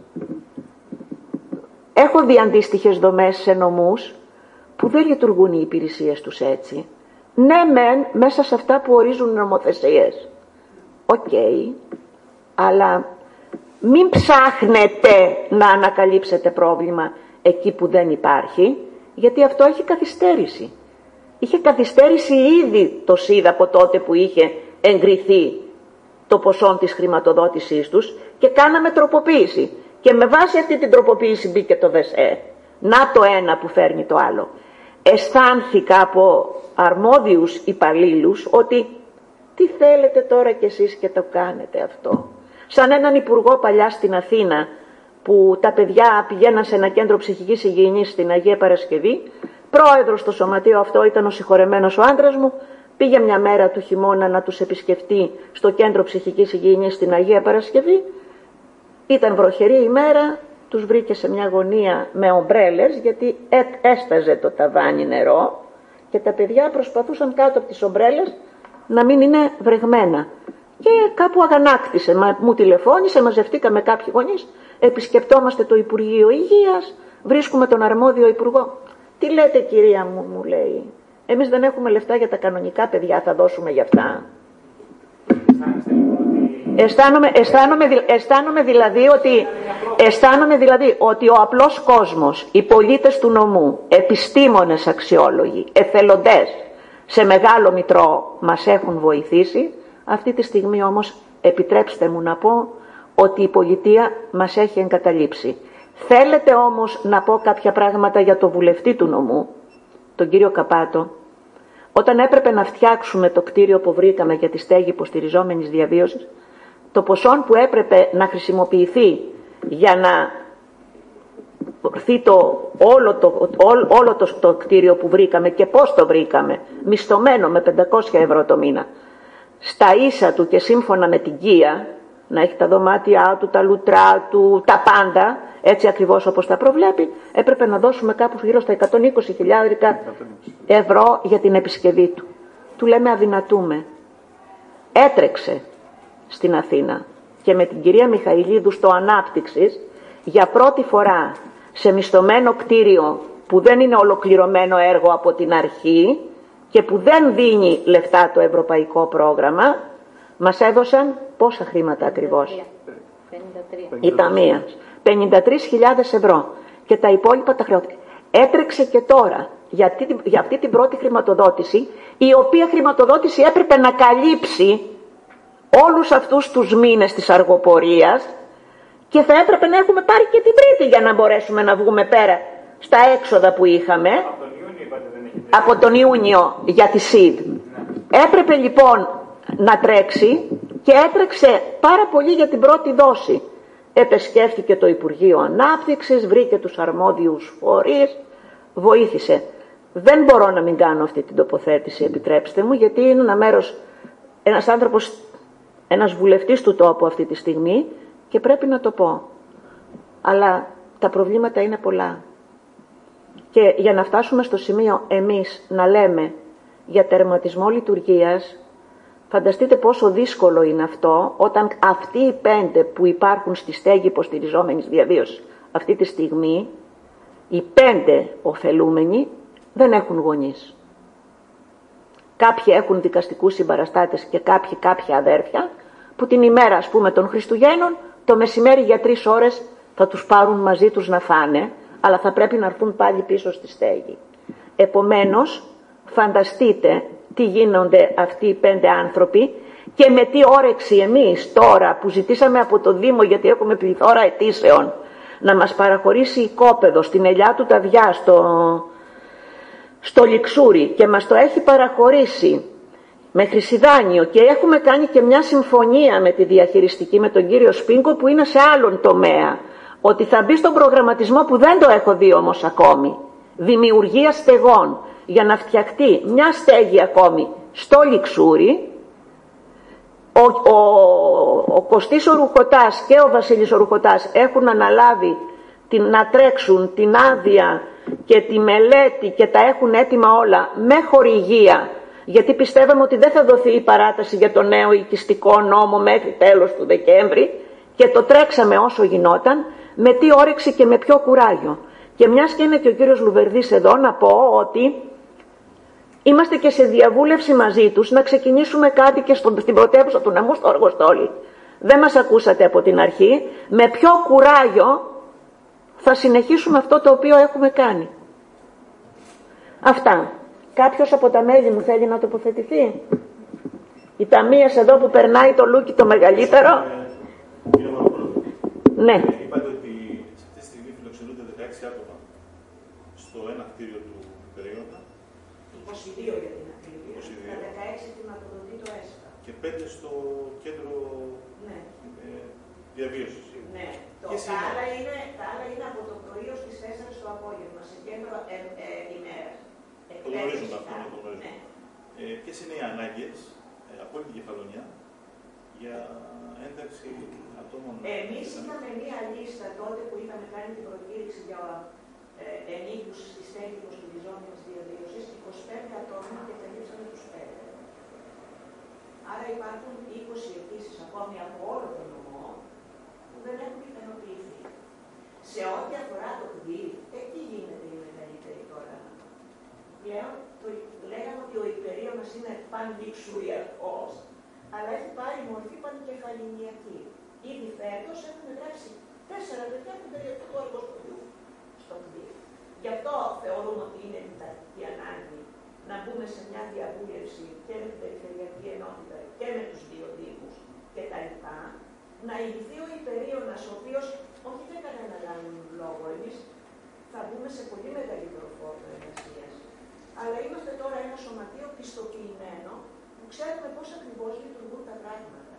Έχω δει αντίστοιχες δομές σε νομούς που δεν λειτουργούν οι υπηρεσίες τους έτσι. Ναι μεν μέσα σε αυτά που ορίζουν οι νομοθεσίες, οκ, okay, αλλά μην ψάχνετε να ανακαλύψετε πρόβλημα εκεί που δεν υπάρχει, γιατί αυτό έχει καθυστέρηση. Είχε καθυστέρηση ήδη το ΣΥΔ από τότε που είχε εγκριθεί το ποσό της χρηματοδότησής τους και κάναμε τροποποίηση. Και με βάση αυτή την τροποποίηση μπήκε το ΔΕΣΕ. Να το ένα που φέρνει το άλλο. Αισθάνθηκα από αρμόδιους υπαλλήλους ότι τι θέλετε τώρα κι εσείς και το κάνετε αυτό. Σαν έναν υπουργό παλιά στην Αθήνα που τα παιδιά πηγαίναν σε ένα κέντρο ψυχικής υγιεινής στην Αγία Παρασκευή, πρόεδρος στο σωματείο αυτό ήταν ο συγχωρεμένος ο άντρας μου, πήγε μια μέρα του χειμώνα να τους επισκεφτεί στο κέντρο ψυχικής υγιεινής στην Αγία Παρασκευή, ήταν βροχερή ημέρα, τους βρήκε σε μια γωνία με ομπρέλες γιατί έσταζε το ταβάνι νερό και τα παιδιά προσπαθούσαν κάτω από τις ομπρέλες να μην είναι βρεγμένα. Και κάπου αγανάκτησε, μα, μου τηλεφώνησε, μαζευτήκαμε κάποιοι γονείς, επισκεπτόμαστε το Υπουργείο Υγείας, βρίσκουμε τον αρμόδιο υπουργό. Τι λέτε κυρία μου, μου λέει, εμείς δεν έχουμε λεφτά για τα κανονικά παιδιά, θα δώσουμε για αυτά. Αισθάνεστε λοιπόν ότι Αισθάνομαι, αισθάνομαι, αισθάνομαι, δηλαδή ότι, αισθάνομαι δηλαδή ότι ο απλός κόσμος, οι πολίτες του νομού, επιστήμονες αξιόλογοι, εθελοντές, σε μεγάλο μητρό μας έχουν βοηθήσει. Αυτή τη στιγμή όμως επιτρέψτε μου να πω ότι η πολιτεία μας έχει εγκαταλείψει. Θέλετε όμως να πω κάποια πράγματα για το βουλευτή του νομού, τον κύριο Καπάτο. Όταν έπρεπε να φτιάξουμε το κτίριο που βρήκαμε για τη στέγη υποστηριζόμενης διαβίωσης, το ποσό που έπρεπε να χρησιμοποιηθεί για να ορθεί το, όλο, το, όλο, όλο το, το κτίριο που βρήκαμε και πώς το βρήκαμε, μισθωμένο με πεντακόσια ευρώ το μήνα, στα ίσα του και σύμφωνα με την Κία, να έχει τα δωμάτια του, τα λουτρά του, τα πάντα, έτσι ακριβώς όπως τα προβλέπει, έπρεπε να δώσουμε κάπου γύρω στα εκατόν είκοσι χιλιάδες ευρώ για την επισκευή του. Του λέμε αδυνατούμε. Έτρεξε στην Αθήνα και με την κυρία Μιχαηλίδου στο Ανάπτυξης για πρώτη φορά σε μισθωμένο κτίριο που δεν είναι ολοκληρωμένο έργο από την αρχή και που δεν δίνει λεφτά το ευρωπαϊκό πρόγραμμα, μας έδωσαν πόσα χρήματα ακριβώς? πενήντα τρία. Η ταμεία. πενήντα τρεις χιλιάδες ευρώ. Και τα υπόλοιπα τα χρεώθηκε. Έτρεξε και τώρα για αυτή, για αυτή την πρώτη χρηματοδότηση, η οποία χρηματοδότηση έπρεπε να καλύψει όλους αυτούς τους μήνες της αργοπορίας και θα έπρεπε να έχουμε πάρει και την τρίτη για να μπορέσουμε να βγούμε πέρα στα έξοδα που είχαμε Από τον Ιούνιο, είπατε, δεν έχει από τον Ιούνιο για τη ΣΥΔ. Έπρεπε λοιπόν να τρέξει και έτρεξε πάρα πολύ για την πρώτη δόση. Επεσκέφθηκε το Υπουργείο Ανάπτυξης, βρήκε τους αρμόδιους φορείς, βοήθησε. Δεν μπορώ να μην κάνω αυτή την τοποθέτηση, επιτρέψτε μου, γιατί είναι ένα μέρος, ένας άνθρωπος, ένας βουλευτής του τόπου αυτή τη στιγμή και πρέπει να το πω. Αλλά τα προβλήματα είναι πολλά. Και για να φτάσουμε στο σημείο εμείς να λέμε για τερματισμό λειτουργίας, φανταστείτε πόσο δύσκολο είναι αυτό όταν αυτοί οι πέντε που υπάρχουν στη στέγη υποστηριζόμενης διαβίωσης αυτή τη στιγμή, οι πέντε ωφελούμενοι δεν έχουν γονείς. Κάποιοι έχουν δικαστικούς συμπαραστάτες και κάποιοι κάποια αδέρφια που την ημέρα, ας πούμε, των Χριστουγέννων, το μεσημέρι για τρεις ώρες θα τους πάρουν μαζί τους να φάνε, αλλά θα πρέπει να έρθουν πάλι πίσω στη στέγη. Επομένως, φανταστείτε τι γίνονται αυτοί οι πέντε άνθρωποι και με τι όρεξη εμείς τώρα που ζητήσαμε από το Δήμο, γιατί έχουμε πληθώρα αιτήσεων, να μας παραχωρήσει οικόπεδο στην Ελιά του Ταβιά, στο, στο Λιξούρι, και μας το έχει παραχωρήσει με χρυσιδάνιο και έχουμε κάνει και μια συμφωνία με τη διαχειριστική, με τον κύριο Σπίνκο, που είναι σε άλλον τομέα, ότι θα μπει στον προγραμματισμό που δεν το έχω δει όμως ακόμη, δημιουργία στεγών, για να φτιαχτεί μια στέγη ακόμη στο Λιξούρι. Ο, ο, ο Κωστής ο Ρουχωτάς και ο Βασίλης ο Ρουχωτάς έχουν αναλάβει την, να τρέξουν την άδεια και τη μελέτη και τα έχουν έτοιμα όλα με χορηγία, γιατί πιστεύαμε ότι δεν θα δοθεί η παράταση για το νέο οικιστικό νόμο μέχρι τέλος του Δεκέμβρη, και το τρέξαμε όσο γινόταν, με τι όρεξη και με ποιο κουράγιο. Και μιας και είναι και ο κύριος Λουβερδής εδώ, να πω ότι είμαστε και σε διαβούλευση μαζί τους να ξεκινήσουμε κάτι και στον, στην πρωτεύουσα του νομού, στο Αργοστόλι. Δεν μας ακούσατε από την αρχή. Με ποιο κουράγιο θα συνεχίσουμε αυτό το οποίο έχουμε κάνει. Αυτά. Κάποιος από τα μέλη μου θέλει να τοποθετηθεί? Η ταμείας εδώ που περνάει το λούκι το μεγαλύτερο. Κύριε Μαροπρόεδρε, Ναι. είπατε ότι σε αυτή τη στιγμή φιλοξενούνται δεκαέξι άτομα στο ένα κτίριο του Υπερίωνα. είκοσι δύο για την ακρίβεια. Τα δεκαέξι χρηματοδοτεί το ΕΣΠΑ. Και πέντε στο κέντρο ναι. ε, διαβίωσης. Ναι. Το, τα, άλλα είναι, τα άλλα είναι από το πρωί ως τις τέσσερις το απόγευμα, σε κέντρο ε, ε, ημέρας. Το γνωρίζουμε αυτό, το γνωρίζουμε. Ναι. Ε, ποιες είναι οι ανάγκες ε, από όλη την Κεφαλονιά για ένταξη ατόμων? Εμείς είχαμε μία λίστα τότε που είχαμε κάνει την προκήρυξη για ε, ενίκους στη στέγη υποστηριζόμενης διαβίωσης, είκοσι πέντε ατόμων, και τελείωσαμε τους πέντε. Άρα υπάρχουν είκοσι αιτήσεις ακόμη από όλο τον νομό που δεν έχουν ικανοποιηθεί. Σε ό,τι αφορά το κτίριο, εκεί γίνεται η μεγαλύτερη τώρα. Πλέον το, λέγαμε ότι ο Υπερίωνας είναι πανληξουριακός, αλλά έχει πάρει μορφή πανκεφαληνιακή. Ήδη φέτος έχουμε γράψει τέσσερα παιδιά από τον περιοδικό εργοστολίου στο ΚΔΙ. Γι' αυτό θεωρούμε ότι είναι επιτακτική ανάγκη να μπούμε σε μια διαβούλευση και με την Περιφερειακή Ενότητα και με τους δύο Δήμους κτλ. Να ηγηθεί ο υπερίωνας, ο οποίος όχι για κανένα λόγο, εμείς θα μπούμε σε πολύ μεγαλύτερο φόρτο εργασίας. Αλλά είμαστε τώρα ένα σωματείο πιστοποιημένο που ξέρουμε πώς ακριβώς λειτουργούν τα πράγματα.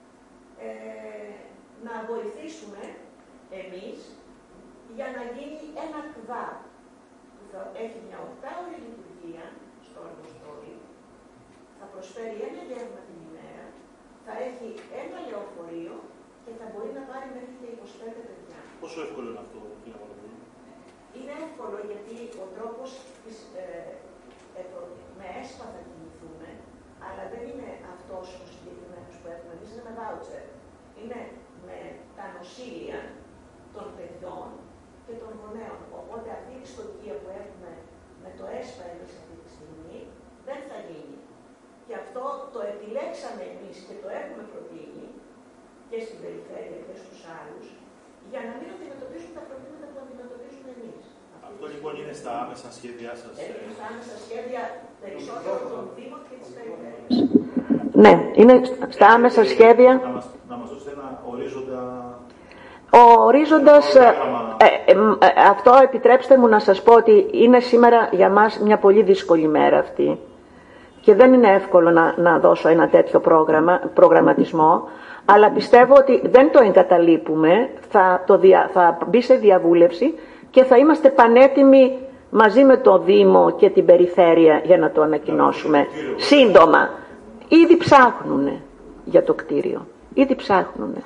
Ε, να βοηθήσουμε εμείς για να γίνει ένα ΚΔΑ που θα έχει μια οκτάωρη λειτουργία στο εργοστόλι, θα προσφέρει ένα γεύμα την ημέρα, θα έχει ένα λεωφορείο και θα μπορεί να πάρει μέχρι και είκοσι πέντε παιδιά. Πόσο εύκολο είναι αυτό, κύριε Μαλαβούλη? Είναι εύκολο γιατί ο τρόπος της, ε, ε, με ΕΣΠΑ θα κινηθούμε, αλλά δεν είναι αυτός ο συγκεκριμένος που έχουμε εμείς, είναι με βάουτσερ. Είναι με τα νοσήλια των παιδιών και των γονέων. Οπότε αυτή η ιστοκία που έχουμε με το ΕΣΠΑ εμείς αυτή τη στιγμή δεν θα γίνει. Και αυτό το επιλέξαμε εμείς και το έχουμε προτείνει και στην περιφέρεια και στους άλλους, για να μην αντιμετωπίσουν τα προβλήματα που αντιμετωπίζουμε εμείς. Αυτό λοιπόν είναι στα άμεσα σχέδιά σας? Είναι στα άμεσα σχέδια περισσότερο των Δήμων και της περιφέρειας. Ναι, είναι στα άμεσα σχέδια. Να μας, να μας δώσετε ένα ορίζοντα... Ο ορίζοντας, ε, ε, ε, ε, αυτό επιτρέψτε μου να σας πω ότι είναι σήμερα για μας μια πολύ δύσκολη μέρα αυτή. Και δεν είναι εύκολο να, να δώσω ένα τέτοιο πρόγραμμα, προγραμματισμό, αλλά πιστεύω ότι δεν το εγκαταλείπουμε, θα, το δια, θα μπει σε διαβούλευση και θα είμαστε πανέτοιμοι μαζί με το Δήμο και την Περιφέρεια για να το ανακοινώσουμε. Σύντομα. Ήδη ψάχνουνε για το κτίριο. Ήδη ψάχνουνε.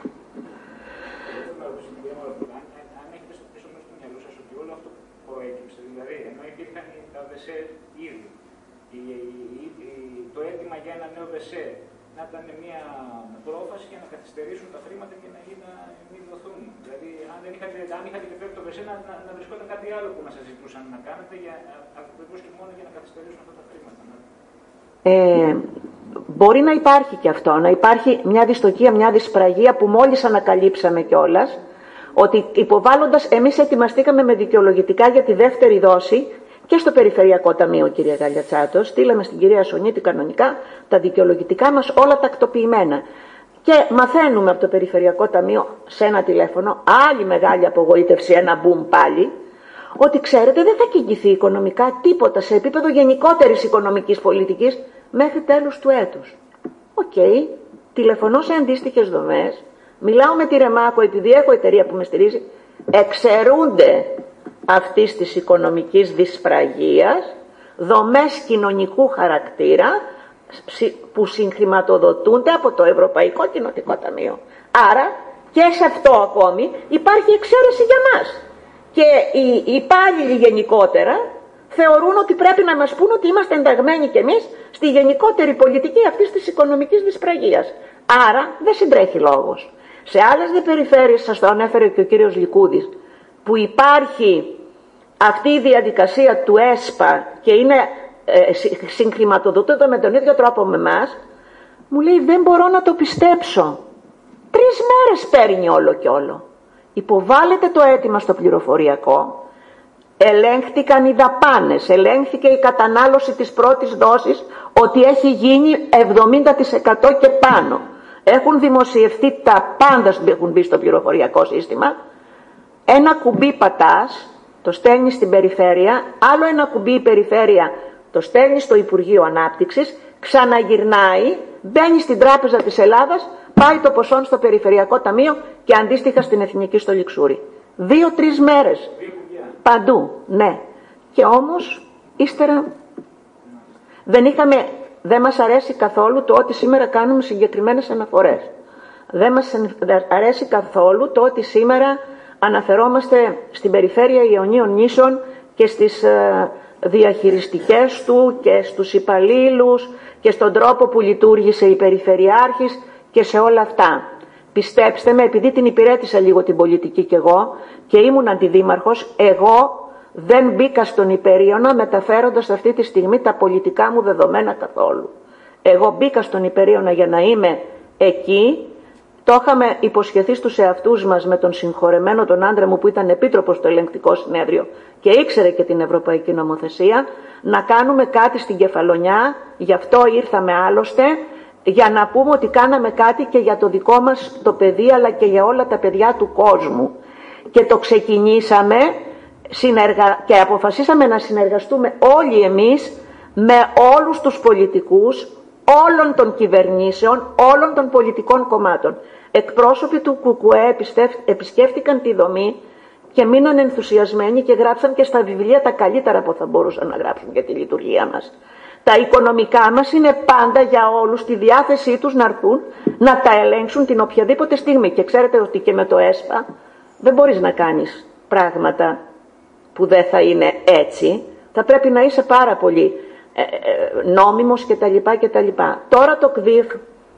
Αν έχετε στο πίσω μέρος του μυαλού σας ότι όλο αυτό προέκυψε, δηλαδή ενώ υπήρχαν τα ΒΕΣΕ ήδη, η, η, η, το αίτημα για ένα νέο ΒΕΣΕ να ήταν μια πρόφαση για να καθυστερήσουν τα χρήματα και να, να μην δοθούν. Δηλαδή, αν, δεν είχατε, αν είχατε και το ΒΕΣΕ, να, να, να βρισκόταν κάτι άλλο που να σας ζητούσαν να κάνετε, για, ακριβώς και μόνο για να καθυστερήσουν αυτά τα χρήματα. Ε, μπορεί να υπάρχει και αυτό, να υπάρχει μια δυστοκία, μια δυσπραγία που μόλις ανακαλύψαμε κιόλας, ότι υποβάλλοντας, εμείς ετοιμαστήκαμε με δικαιολογητικά για τη δεύτερη δόση και στο Περιφερειακό Ταμείο, κυρία Γαλιατσάτο, στείλαμε στην κυρία Σονίτη κανονικά τα δικαιολογητικά μας όλα τακτοποιημένα. Και μαθαίνουμε από το Περιφερειακό Ταμείο σε ένα τηλέφωνο, άλλη μεγάλη απογοήτευση, ένα μπουμ πάλι, ότι ξέρετε δεν θα κινηθεί οικονομικά τίποτα σε επίπεδο γενικότερης οικονομικής πολιτικής μέχρι τέλους του έτους. Οκ, okay. Τηλεφωνώ σε αντίστοιχες δομές, μιλάω με τη Ρεμάκο επειδή έχω εταιρεία που με στηρίζει, εξαιρούνται αυτής της οικονομικής δυσπραγίας δομές κοινωνικού χαρακτήρα που συγχρηματοδοτούνται από το Ευρωπαϊκό Κοινοτικό Ταμείο. Άρα και σε αυτό ακόμη υπάρχει εξαίρεση για μας. Και οι υπάλληλοι γενικότερα θεωρούν ότι πρέπει να μας πούν ότι είμαστε ενταγμένοι κι εμείς στη γενικότερη πολιτική αυτής της οικονομικής δυσπραγίας. Άρα δεν συντρέχει λόγος. Σε άλλες δε περιφέρειες, σας το ανέφερε και ο κύριος Λικούδης, που υπάρχει αυτή η διαδικασία του ΕΣΠΑ και είναι ε, συγχρηματοδοτούνται με τον ίδιο τρόπο με εμάς, μου λέει δεν μπορώ να το πιστέψω. Τρεις μέρες παίρνει όλο και όλο. Υποβάλλεται το αίτημα στο πληροφοριακό, ελέγχθηκαν οι δαπάνες, ελέγχθηκε η κατανάλωση της πρώτης δόσης ότι έχει γίνει εβδομήντα τοις εκατό και πάνω. Έχουν δημοσιευθεί τα πάντα που έχουν μπει στο πληροφοριακό σύστημα. Ένα κουμπί πατάς, το στέλνει στην περιφέρεια, άλλο ένα κουμπί η περιφέρεια το στέλνει στο Υπουργείο Ανάπτυξης, ξαναγυρνάει, μπαίνει στην Τράπεζα της Ελλάδας, πάει το ποσό στο Περιφερειακό Ταμείο και αντίστοιχα στην Εθνική στο Λιξούρι. Δύο-τρεις μέρες. Παντού, ναι. Και όμως, ύστερα, δεν είχαμε, δεν μας αρέσει καθόλου το ότι σήμερα κάνουμε συγκεκριμένες αναφορές. Δεν μας αρέσει καθόλου το ότι σήμερα αναφερόμαστε στην περιφέρεια Ιωνίων Νήσων και στις ε, διαχειριστικές του και στους υπαλλήλους και στον τρόπο που λειτουργήσε η Περιφερειάρχης και σε όλα αυτά. Πιστέψτε με, επειδή την υπηρέτησα λίγο την πολιτική κι εγώ και ήμουν αντιδήμαρχος, εγώ δεν μπήκα στον υπερίωνα μεταφέροντας αυτή τη στιγμή τα πολιτικά μου δεδομένα καθόλου. Εγώ μπήκα στον Υπερίωνα για να είμαι εκεί. Το είχαμε υποσχεθεί στους εαυτούς μας με τον συγχωρεμένο τον άντρα μου που ήταν επίτροπος στο ελεγκτικό συνέδριο και ήξερε και την ευρωπαϊκή νομοθεσία, να κάνουμε κάτι στην Κεφαλονιά. Γι' αυτό ήρθαμε άλλωστε, για να πούμε ότι κάναμε κάτι και για το δικό μας το παιδί, αλλά και για όλα τα παιδιά του κόσμου. Και το ξεκινήσαμε συνεργα... και αποφασίσαμε να συνεργαστούμε όλοι εμείς με όλους τους πολιτικούς όλων των κυβερνήσεων, όλων των πολιτικών κομμάτων. Εκπρόσωποι του ΚΚΕ επισκέφτηκαν τη δομή και μείναν ενθουσιασμένοι και γράψαν και στα βιβλία τα καλύτερα που θα μπορούσαν να γράψουν για τη λειτουργία μας. Τα οικονομικά μας είναι πάντα για όλους στη διάθεσή τους να έρθουν να τα ελέγξουν την οποιαδήποτε στιγμή. Και ξέρετε ότι και με το ΕΣΠΑ δεν μπορείς να κάνεις πράγματα που δεν θα είναι έτσι. Θα πρέπει να είσαι πάρα πολύ ε, ε, νόμιμος κτλ. κτλ. Τώρα το ΚΔΙΦ,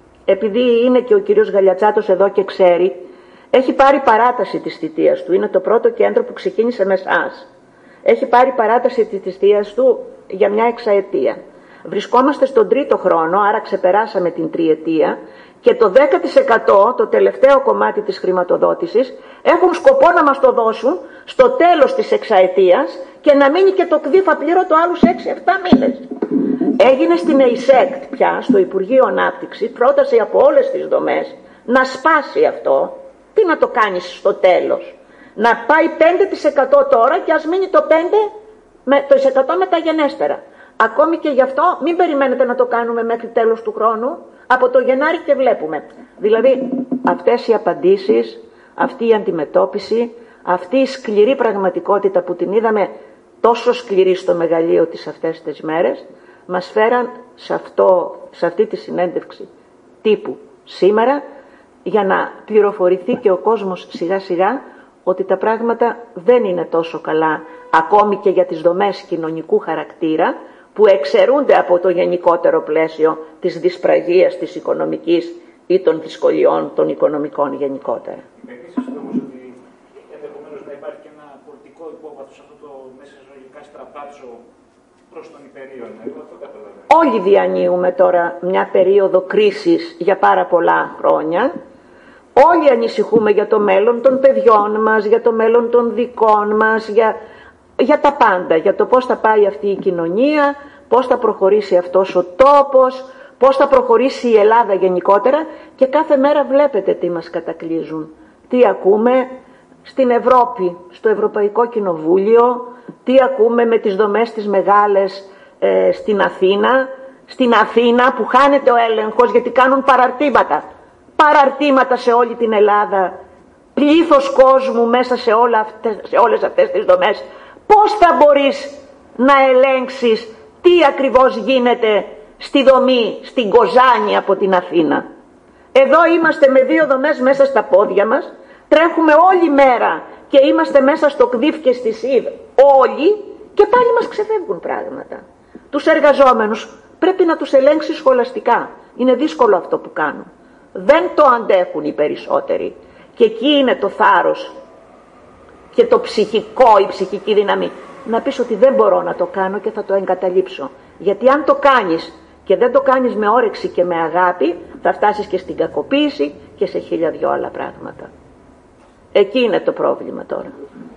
επειδή είναι και ο κύριος Γαλιατσάτος εδώ και ξέρει, έχει πάρει παράταση της θητείας του. Είναι το πρώτο κέντρο που ξεκίνησε με εσάς. Έχει πάρει παράταση της θητείας του για μια εξαετία. Βρισκόμαστε στον τρίτο χρόνο, άρα ξεπεράσαμε την τριετία και το δέκα τοις εκατό, το τελευταίο κομμάτι της χρηματοδότησης, έχουν σκοπό να μας το δώσουν στο τέλος της εξαετίας και να μείνει και το ΚΔΙΦ απλήρωτο άλλους έξι εφτά μήνες. Έγινε στην ΕΙΣΕΚΤ πια, στο Υπουργείο Ανάπτυξη, πρόταση από όλες τις δομές να σπάσει αυτό. Τι να το κάνεις στο τέλος? Να πάει πέντε τοις εκατό τώρα και ας μείνει το πέντε τοις εκατό μεταγενέστερα. Ακόμη και γι' αυτό μην περιμένετε να το κάνουμε μέχρι τέλος του χρόνου. Από το Γενάρη και βλέπουμε. Δηλαδή αυτές οι απαντήσεις, αυτή η αντιμετώπιση, αυτή η σκληρή πραγματικότητα που την είδαμε τόσο σκληρή στο μεγαλείο της αυτές τις μέρες, μας φέραν σε, αυτό, σε αυτή τη συνέντευξη τύπου σήμερα, για να πληροφορηθεί και ο κόσμος σιγά σιγά ότι τα πράγματα δεν είναι τόσο καλά, ακόμη και για τις δομές κοινωνικού χαρακτήρα που εξαιρούνται από το γενικότερο πλαίσιο της δυσπραγίας της οικονομικής ή των δυσκολιών των οικονομικών γενικότερα. Υπενήσεστε όμως ότι ενδεχομένως να υπάρχει και ένα πολιτικό υπόβαθρο σε αυτό το μέσα εισαγωγικά στραπάτσο προς τον Υπερίωνα. Εγώ αυτό καταλαβαίνω. Όλοι διανύουμε τώρα μια περίοδο κρίσης για πάρα πολλά χρόνια. Όλοι ανησυχούμε για το μέλλον των παιδιών μας, για το μέλλον των δικών μας, για, για τα πάντα, για το πώς θα πάει αυτή η κοινωνία, πώς θα προχωρήσει αυτός ο τόπος, πώς θα προχωρήσει η Ελλάδα γενικότερα, και κάθε μέρα βλέπετε τι μας κατακλείζουν. Τι ακούμε στην Ευρώπη, στο Ευρωπαϊκό Κοινοβούλιο, τι ακούμε με τις δομές τις μεγάλες ε, στην Αθήνα, στην Αθήνα που χάνεται ο έλεγχος γιατί κάνουν παραρτήματα. Παραρτήματα σε όλη την Ελλάδα, πλήθος κόσμου μέσα σε, όλα αυτές, σε όλες αυτές τις δομές. Πώς θα μπορείς να ελέγξεις τι ακριβώς γίνεται στη δομή, στην Κοζάνη από την Αθήνα? Εδώ είμαστε με δύο δομές μέσα στα πόδια μας, τρέχουμε όλη μέρα και είμαστε μέσα στο ΚΔΙΦ και στη ΣΥΔ όλοι, και πάλι μας ξεφεύγουν πράγματα. Τους εργαζόμενους πρέπει να τους ελέγξεις σχολαστικά. Είναι δύσκολο αυτό που κάνουν. Δεν το αντέχουν οι περισσότεροι. Και εκεί είναι το θάρρος και το ψυχικό, η ψυχική δύναμη. Να πεις ότι δεν μπορώ να το κάνω και θα το εγκαταλείψω. Γιατί αν το κάνεις και δεν το κάνεις με όρεξη και με αγάπη, θα φτάσεις και στην κακοποίηση και σε χίλια δυο άλλα πράγματα. Εκεί είναι το πρόβλημα τώρα.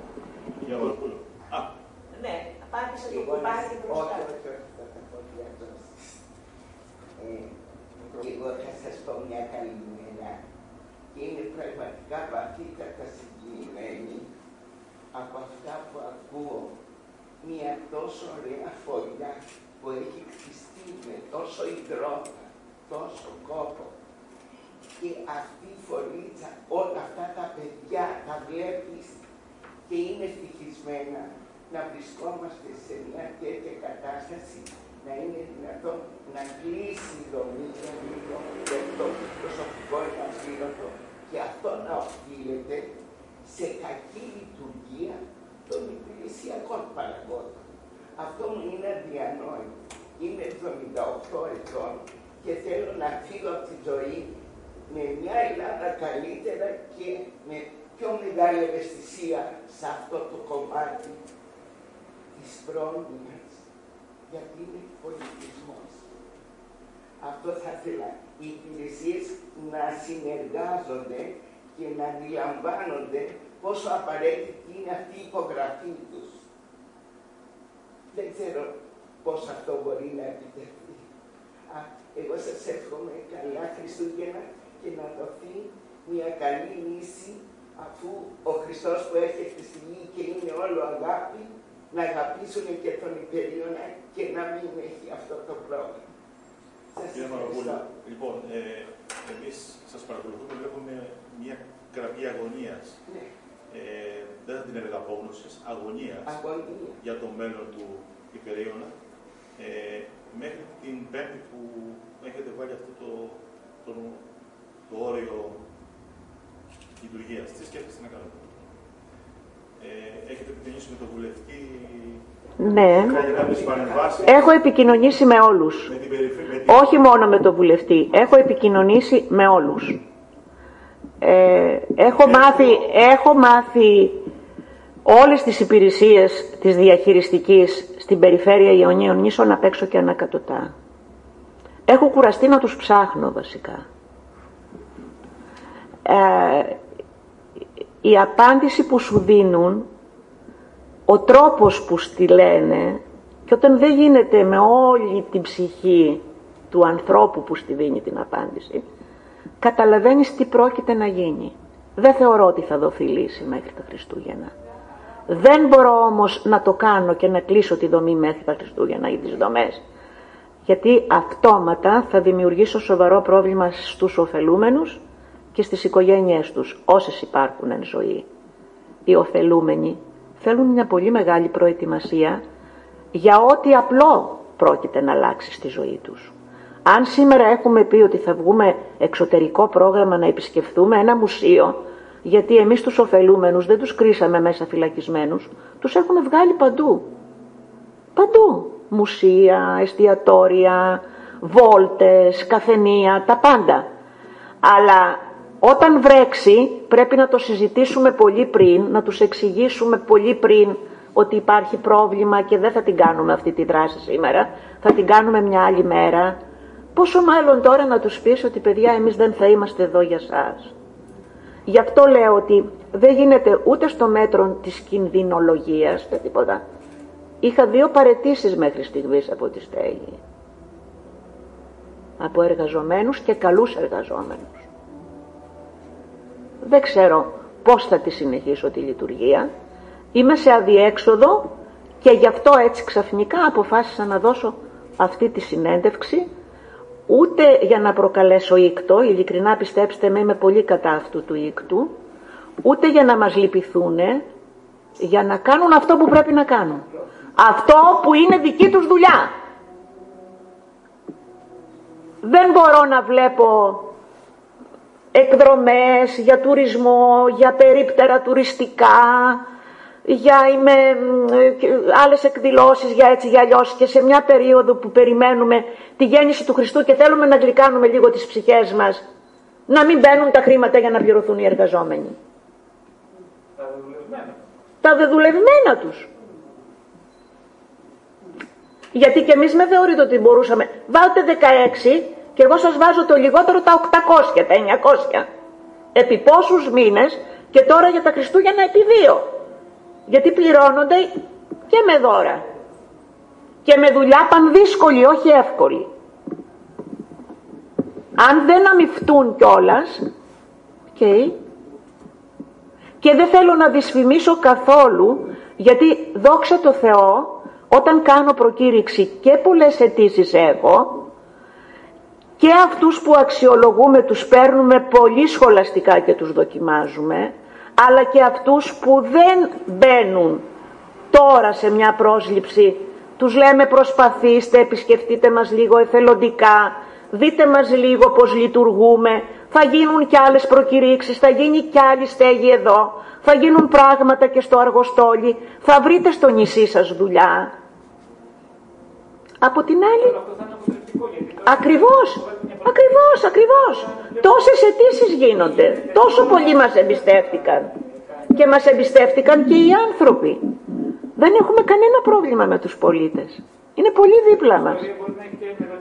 Ναι, απάντησε το κουμπάρι μπροστά. Εγώ θα σας πω μια καλημέρα και είναι πραγματικά βαθύτατα συγκινημένη από αυτά που ακούω. Μια τόσο ωραία φωλιά που έχει χτιστεί με τόσο υδρότα, τόσο κόπο. Και αυτή η φωλίτσα, όλα αυτά τα παιδιά τα βλέπεις και είναι ευτυχισμένα να βρισκόμαστε σε μια τέτοια κατάσταση, να είναι δυνατόν να κλείσει η δομή για λίγο, και το προσωπικό είναι ασύρωτο, και αυτό να οφείλεται σε κακή λειτουργία των υπηρεσιακών παραγόντων. Αυτό μου είναι αδιανόητο. Είμαι εβδομήντα οκτώ ετών και θέλω να φύγω από τη ζωή με μια Ελλάδα καλύτερα και με πιο μεγάλη ευαισθησία σε αυτό το κομμάτι της πρόνοιας, γιατί είναι πολιτισμός. Αυτό θα ήθελα. Οι υπηρεσίες να συνεργάζονται και να αντιλαμβάνονται πόσο απαραίτητη είναι αυτή η υπογραφή τους. Δεν ξέρω πώς αυτό μπορεί να επιτευχθεί. Α, εγώ σας εύχομαι καλά Χριστούγεννα και να δοθεί μια καλή λύση, αφού ο Χριστός που έρχεται στη γη και είναι όλο αγάπη, να αγαπήσουν και τον Υπερίωνα και να μην έχει αυτό το πρόβλημα. Σας ευχαριστώ. Λοιπόν, ε, εμείς σας παρακολουθούμε, βλέπουμε μια κραυγή αγωνίας. Ναι. Ε, δεν θα την έλεγα απόγνωσης, αγωνίας Αγωνία. για το μέλλον του Υπερίωνα. Ε, μέχρι την Πέμπτη που έχετε βάλει αυτό το, το, το όριο λειτουργίας. Τι σκέφτεστε να κάνετε? Ε, έχετε επικοινωνήσει με τον βουλευτή? Ναι. Έχω επικοινωνήσει με όλους. Με την περιφέρεια, με την... Όχι μόνο με τον βουλευτή. Έχω επικοινωνήσει με όλους. Ε, έχω, μάθει, έχω μάθει όλες τις υπηρεσίες της διαχειριστικής στην περιφέρεια Ιωνίων Νήσων απ' έξω και ανακατοτά. Έχω κουραστεί να τους ψάχνω βασικά. Ε, η απάντηση που σου δίνουν, ο τρόπος που στη λένε, και όταν δεν γίνεται με όλη την ψυχή του ανθρώπου που στη δίνει την απάντηση, καταλαβαίνεις τι πρόκειται να γίνει. Δεν θεωρώ ότι θα δοθεί λύση μέχρι τα Χριστούγεννα. Δεν μπορώ όμως να το κάνω και να κλείσω τη δομή μέχρι τα Χριστούγεννα ή τις δομές, γιατί αυτόματα θα δημιουργήσω σοβαρό πρόβλημα στους ωφελούμενους και στις οικογένειές τους, όσες υπάρχουν εν ζωή. Οι ωφελούμενοι θέλουν μια πολύ μεγάλη προετοιμασία για ό,τι απλό πρόκειται να αλλάξει στη ζωή τους. Αν σήμερα έχουμε πει ότι θα βγούμε εξωτερικό πρόγραμμα να επισκεφθούμε ένα μουσείο, γιατί εμείς τους ωφελούμενους δεν τους κρίσαμε μέσα φυλακισμένους, τους έχουμε βγάλει παντού. Παντού. Μουσεία, εστιατόρια, βόλτες, καφενεία, τα πάντα. Αλλά όταν βρέξει πρέπει να το συζητήσουμε πολύ πριν, να τους εξηγήσουμε πολύ πριν ότι υπάρχει πρόβλημα και δεν θα την κάνουμε αυτή τη δράση σήμερα, θα την κάνουμε μια άλλη μέρα. Πόσο μάλλον τώρα να τους πεις ότι παιδιά εμείς δεν θα είμαστε εδώ για σας. Γι' αυτό λέω ότι δεν γίνεται ούτε στο μέτρο της κινδυνολογίας, δεν τίποτα. Είχα δύο παραιτήσεις μέχρι στιγμής από τη στέγη. Από εργαζομένους και καλούς εργαζόμενους. Δεν ξέρω πώς θα τη συνεχίσω τη λειτουργία. Είμαι σε αδιέξοδο και γι' αυτό έτσι ξαφνικά αποφάσισα να δώσω αυτή τη συνέντευξη, ούτε για να προκαλέσω ήκτο, ειλικρινά πιστέψτε με, είμαι πολύ κατά αυτού του ήκτου, ούτε για να μας λυπηθούνε, για να κάνουν αυτό που πρέπει να κάνουν. Αυτό που είναι δική τους δουλειά. Δεν μπορώ να βλέπω εκδρομές για τουρισμό, για περίπτερα τουριστικά, για είμαι, άλλες εκδηλώσεις για έτσι για αλλιώς, και σε μια περίοδο που περιμένουμε τη γέννηση του Χριστού και θέλουμε να γλυκάνουμε λίγο τις ψυχές μας, να μην μπαίνουν τα χρήματα για να πληρωθούν οι εργαζόμενοι. Τα δεδουλευμένα. Τα δεδουλευμένα τους. Γιατί και εμείς με θεωρείτε ότι μπορούσαμε. Βάλτε δεκαέξι και εγώ σας βάζω το λιγότερο τα οκτακόσια, τα εννιακόσια. Επί πόσους μήνες, και τώρα για τα Χριστούγεννα επί δύο. Γιατί πληρώνονται και με δώρα. Και με δουλειά πανδύσκολη, όχι εύκολη. Αν δεν αμυφτούν κιόλας, okay, και δεν θέλω να δυσφημίσω καθόλου, γιατί δόξα τω Θεώ, όταν κάνω προκήρυξη και πολλές αιτήσεις έχω, και αυτούς που αξιολογούμε τους παίρνουμε πολύ σχολαστικά και τους δοκιμάζουμε, αλλά και αυτούς που δεν μπαίνουν τώρα σε μια πρόσληψη, τους λέμε προσπαθήστε, επισκεφτείτε μας λίγο εθελοντικά, δείτε μας λίγο πως λειτουργούμε, θα γίνουν κι άλλες προκηρύξεις, θα γίνει κι άλλη στέγη εδώ, θα γίνουν πράγματα και στο Αργοστόλι, θα βρείτε στο νησί σας δουλειά. Από την άλλη, ακριβώς, ακριβώς, ακριβώς, τόσες αιτήσεις γίνονται, τόσο πολλοί μας εμπιστεύτηκαν και μας εμπιστεύτηκαν και οι άνθρωποι. Δεν έχουμε κανένα πρόβλημα με τους πολίτες, είναι πολύ δίπλα μας.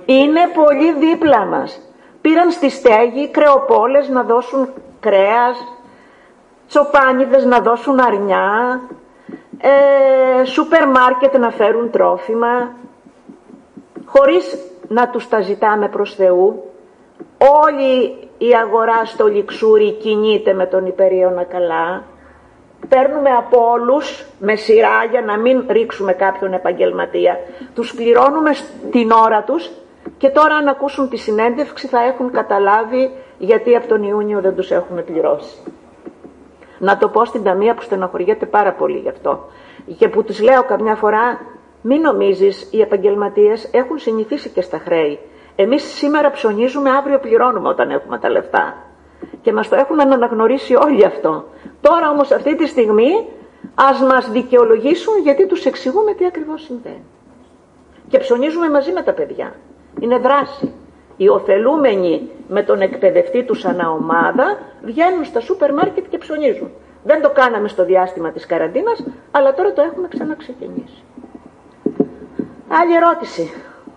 Είναι πολύ δίπλα μας. Πήραν στη στέγη κρεοπόλες να δώσουν κρέας, τσοπάνιδες να δώσουν αρνιά, ε, σούπερ μάρκετ να φέρουν τρόφιμα, χωρίς να τους τα ζητάμε προς Θεού. Όλη η αγορά στο Λιξούρι κινείται με τον Υπερίωνα καλά. Παίρνουμε από όλους με σειρά για να μην ρίξουμε κάποιον επαγγελματία. Τους πληρώνουμε την ώρα τους και τώρα αν ακούσουν τη συνέντευξη θα έχουν καταλάβει γιατί από τον Ιούνιο δεν τους έχουμε πληρώσει. Να το πω στην Ταμεία που στενοχωριέται πάρα πολύ γι' αυτό και που τους λέω καμιά φορά, μην νομίζεις, οι επαγγελματίες έχουν συνηθίσει και στα χρέη. Εμείς σήμερα ψωνίζουμε, αύριο πληρώνουμε όταν έχουμε τα λεφτά. Και μας το έχουν αναγνωρίσει όλοι αυτό. Τώρα όμως αυτή τη στιγμή ας μας δικαιολογήσουν γιατί τους εξηγούμε τι ακριβώς συμβαίνει. Και ψωνίζουμε μαζί με τα παιδιά. Είναι δράση. Οι ωφελούμενοι με τον εκπαιδευτή τους ανά ομάδα βγαίνουν στα σούπερ μάρκετ και ψωνίζουν. Δεν το κάναμε στο διάστημα της καραντίνας, αλλά τώρα το έχουμε ξαναξεκινήσει. Άλλη ερώτηση.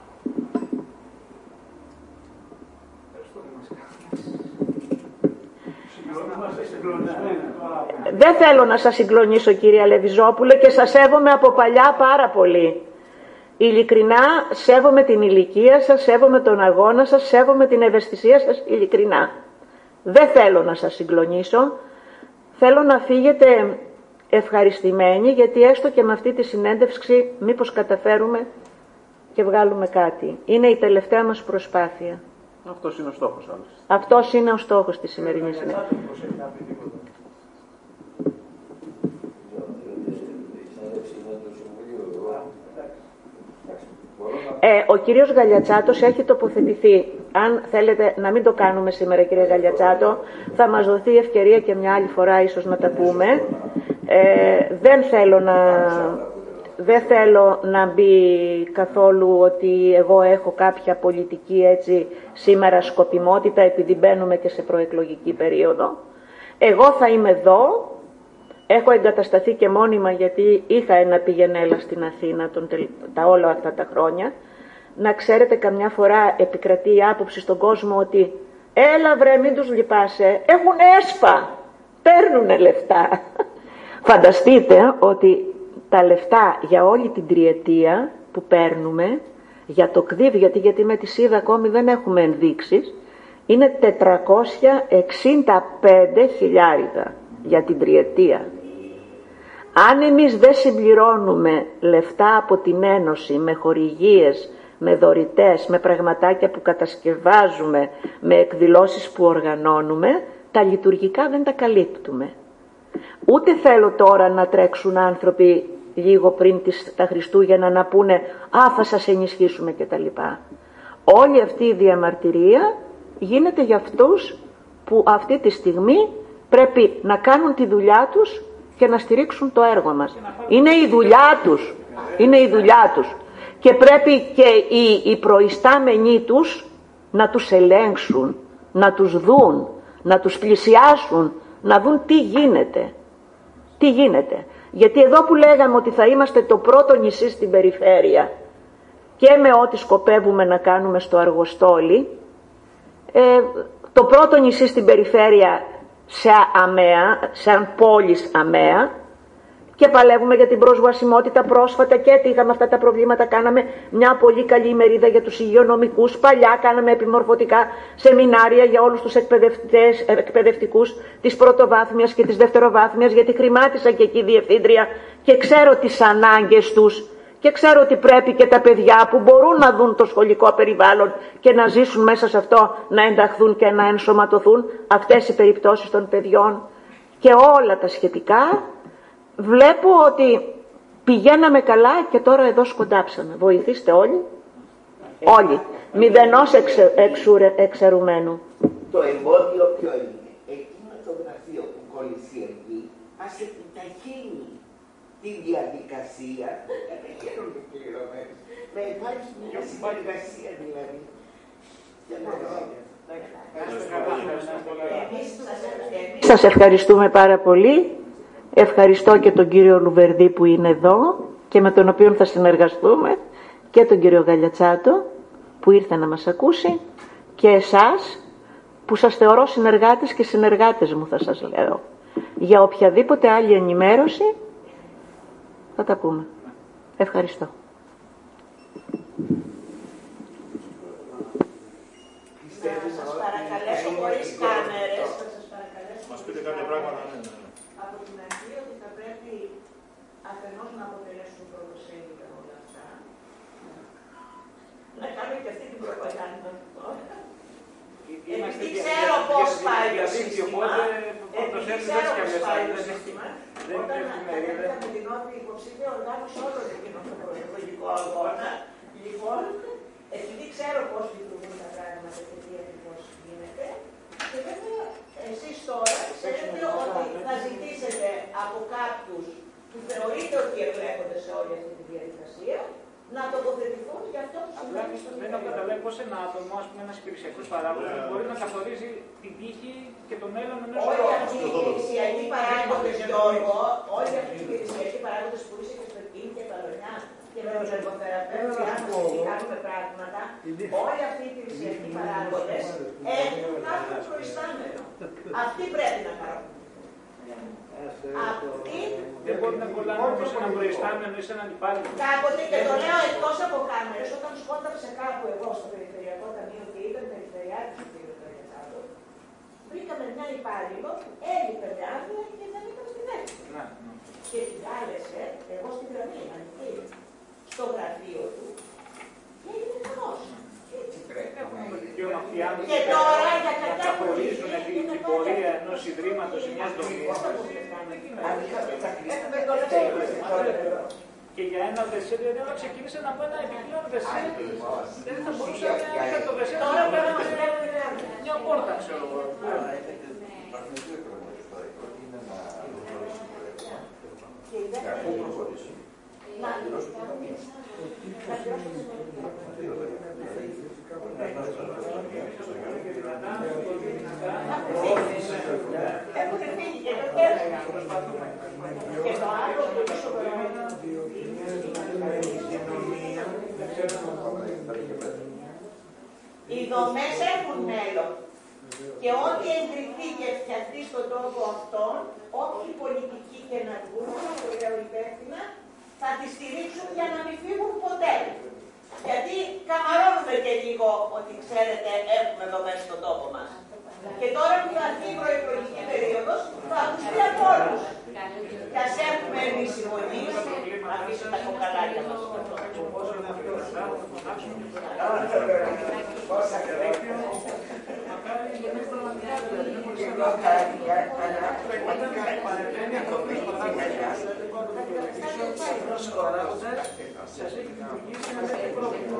Δεν θέλω να σας συγκλονίσω κυρία Λεβιζόπουλε και σας σέβομαι από παλιά πάρα πολύ. Ειλικρινά σέβομαι την ηλικία σας, σέβομαι τον αγώνα σας, σέβομαι την ευαισθησία σας ειλικρινά. Δεν θέλω να σας συγκλονίσω, θέλω να φύγετε ευχαριστημένοι γιατί έστω και με αυτή τη συνέντευξη μήπως καταφέρουμε και βγάλουμε κάτι. Είναι η τελευταία μας προσπάθεια. Αυτός είναι ο στόχος άλλωστε. Αυτός είναι ο στόχος της σημερινής συνέντευξης. Ε, ο κύριος Γαλιατσάτος έχει τοποθετηθεί. Αν θέλετε να μην το κάνουμε σήμερα κύριε Γαλιατσάτο, θα μας δοθεί η ευκαιρία και μια άλλη φορά ίσως να τα πούμε. Ε, δεν θέλω να... Δεν θέλω να μπει καθόλου ότι εγώ έχω κάποια πολιτική έτσι σήμερα σκοπιμότητα επειδή μπαίνουμε και σε προεκλογική περίοδο. Εγώ θα είμαι εδώ, έχω εγκατασταθεί και μόνιμα γιατί είχα ένα πηγενέλα στην Αθήνα τον, τα όλα αυτά τα χρόνια. Να ξέρετε καμιά φορά επικρατεί η άποψη στον κόσμο ότι έλα βρε μην τους λυπάσαι, έχουν έσπα, παίρνουνε λεφτά. Φανταστείτε ότι τα λεφτά για όλη την τριετία που παίρνουμε για το ΚΔΙΒ, γιατί, γιατί με τη ΣΥΔΑ ακόμη δεν έχουμε ενδείξεις, είναι τετρακόσια εξήντα πέντε χιλιάρικα για την τριετία. Αν εμείς δεν συμπληρώνουμε λεφτά από την Ένωση με χορηγίες, με δωρητές, με πραγματάκια που κατασκευάζουμε, με εκδηλώσεις που οργανώνουμε, τα λειτουργικά δεν τα καλύπτουμε. Ούτε θέλω τώρα να τρέξουν άνθρωποι λίγο πριν τις, τα Χριστούγεννα να πούνε «Α, θα σας ενισχύσουμε» κτλ. Όλη αυτή η διαμαρτυρία γίνεται για αυτούς που αυτή τη στιγμή πρέπει να κάνουν τη δουλειά τους και να στηρίξουν το έργο μας. Είναι η δουλειά τους. Είναι η δουλειά τους. Και πρέπει και οι, οι προϊστάμενοι τους να τους ελέγξουν, να τους δουν, να τους πλησιάσουν, να δουν τι γίνεται. Τι γίνεται. Γιατί εδώ που λέγαμε ότι θα είμαστε το πρώτο νησί στην περιφέρεια και με ό,τι σκοπεύουμε να κάνουμε στο Αργοστόλι, ε, το πρώτο νησί στην περιφέρεια σε αμαία, σαν πόλης αμαία, και παλεύουμε για την προσβασιμότητα πρόσφατα και είχαμε αυτά τα προβλήματα, κάναμε μια πολύ καλή ημερίδα για τους υγειονομικούς, παλιά κάναμε επιμορφωτικά σεμινάρια για όλους τους εκπαιδευτές, εκπαιδευτικούς της πρωτοβάθμιας και της δευτεροβάθμιας, γιατί χρημάτισα και εκεί διευθύντρια και ξέρω τις ανάγκες τους και ξέρω ότι πρέπει και τα παιδιά που μπορούν να δουν το σχολικό περιβάλλον και να ζήσουν μέσα σε αυτό να ενταχθούν και να ενσωματωθούν, αυτές οι περιπτώσεις των παιδιών και όλα τα σχετικά. Βλέπω ότι πηγαίναμε καλά και τώρα εδώ σκοντάψαμε. Βοηθήστε όλοι. Όλοι. Μηδενός εξε, εξουρε, εξαιρουμένου. Το εμπόδιο ποιο είναι? Εκείνο το γραφείο που κόλλησε εκεί, ας επιταχύνει τη διαδικασία. Δεν γίνονται πληρωμένες. Να υπάρχει μια συνεργασία δηλαδή. Σας ευχαριστούμε πάρα πολύ. Ευχαριστώ και τον κύριο Λουβερδί που είναι εδώ και με τον οποίο θα συνεργαστούμε και τον κύριο Γαλιατσάτο που ήρθε να μας ακούσει και εσάς που σας θεωρώ συνεργάτες και συνεργάτες μου, θα σας λέω. Για οποιαδήποτε άλλη ενημέρωση θα τα πούμε. Ευχαριστώ. Θα σας παρακαλέσω χωρίς κάμερες, θα σας παρακαλέσω Μας πείτε κάποια πράγματα, ναι, ναι. από την αρχή ότι θα πρέπει αφενός να αποτελέσουν πρωτοσέλιδα όλα αυτά. Να κάνουμε και αυτή την προπαγάνδα τώρα. Επειδή ξέρω πώς πάει το σύστημα, επειδή ξέρω πώς πάει το σύστημα, όταν αναφέρθηκα με την νότια υποψήφια οργάνωση όλο εκείνο το προεκλογικό αγώνα, λοιπόν, επειδή ξέρω πώς λειτουργούν τα πράγματα και τι ακριβώς γίνεται, και βέβαια εσείς τώρα ξέρετε ότι θα ζητήσετε από κάποιους που θεωρείτε ότι εμπλέκονται σε όλη αυτή τη διαδικασία να τοποθετηθούν για αυτό που συμβαίνει στον Δεν έχω καταλάβει πώς ένα άτομο, ας πούμε, ένας υπηρεσιακός παράγοντας, μπορεί να καθορίζει την τύχη και το μέλλον ενός Όλοι ατόμου. αυτοί οι υπηρεσιακοί παράγοντες, Γιώργο, όλοι αυτοί οι υπηρεσιακοί παράγοντες που είσαι και στο Κίν και τα Λονιά και με τους εργοθεραπεύτες, αν εκεί κάνουμε πράγματα, όλοι αυτοί οι υπηρεσιακοί παράγοντες έχουν κάποιο προϊστάμενο. Αυτοί πρέπει να κάνουν. Αυτοί Δεν μπορεί να κολλάνε όμως έναν προϊστάμενο ή σε έναν υπάλληλο. κάποτε, και το λέω εκτός από κάμερες, όταν σκόνταψε κάπου εγώ στο Περιφερειακό Ταμείο και ήταν περιφερειάρχης του κ. Καριατζάκου, βρήκαμε μια υπάλληλο που έλειπε με άδεια και δεν ήταν στην έκθεση. Και την κάλεσε, εγώ στην γραμμή, ανοιχτή, στο γραφείο του και έγινε χαμός. Και τώρα για να καθορίζουν την πορεία ενός ιδρύματος ή μιας δομής. Και για ένα δεσέ, δηλαδή όταν ξεκίνησε να πω ένα επιπλέον δεσέ, δεν θα μπορούσε να είχα το δεσέ. Τώρα πρέπει να μας κάνει μια πόρτα, ξέρω εγώ. Έχουν φύγει και το τέλος. Και το άλλο που είναι σοβαρό. Οι δομές έχουν μέλλον. Και ό,τι εγκριθεί και φτιαχτεί στον τόπο αυτόν, όποιοι πολιτικοί και να βγουν, το λέω υπεύθυνα, θα τη στηρίξουν για να μην φύγουν ποτέ. Γιατί καμαρώνουμε και λίγο ότι ξέρετε έχουμε δομές στον τόπο μας. Και τώρα που θα έρθει η προεκλογική περίοδος θα ακουστεί από όλους. Και ας έχουμε εμείς συμφωνίες, αφήσει τα κοκαλάκια μας. Σας έχει δημιουργήσει ένα τέτοιο πρόβλημα.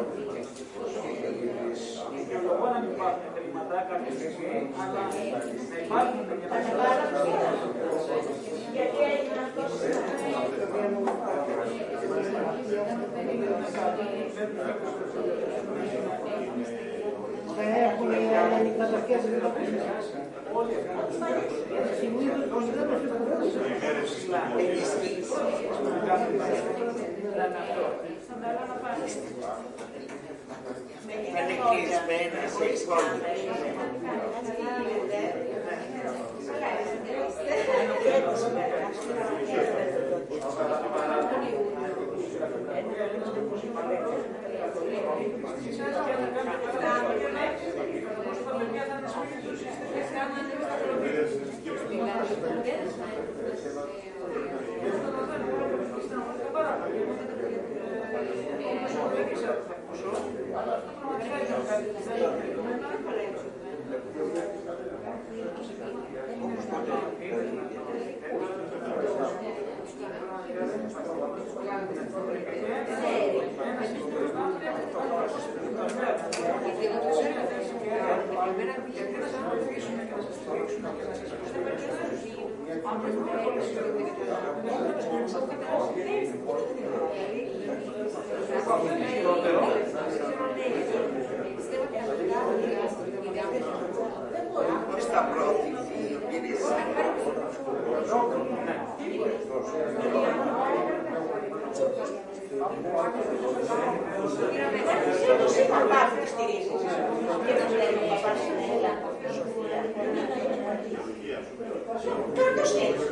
Και το εγώ να μην υπάρχουν χρήματα κάποια στιγμή, αλλά να υπάρχουν και να υπάρχουν. Γιατί έγινε αυτό δεν έχουν ανικαταρκές γραφές. Όλοι είναι κλεισμένα σε εικόνα. Στα πρώτη υπηρεσία. Εσύ παπάς που στηρίζεις και δεν λέει ο παπάς είναι έλα. Κάτω στήρις.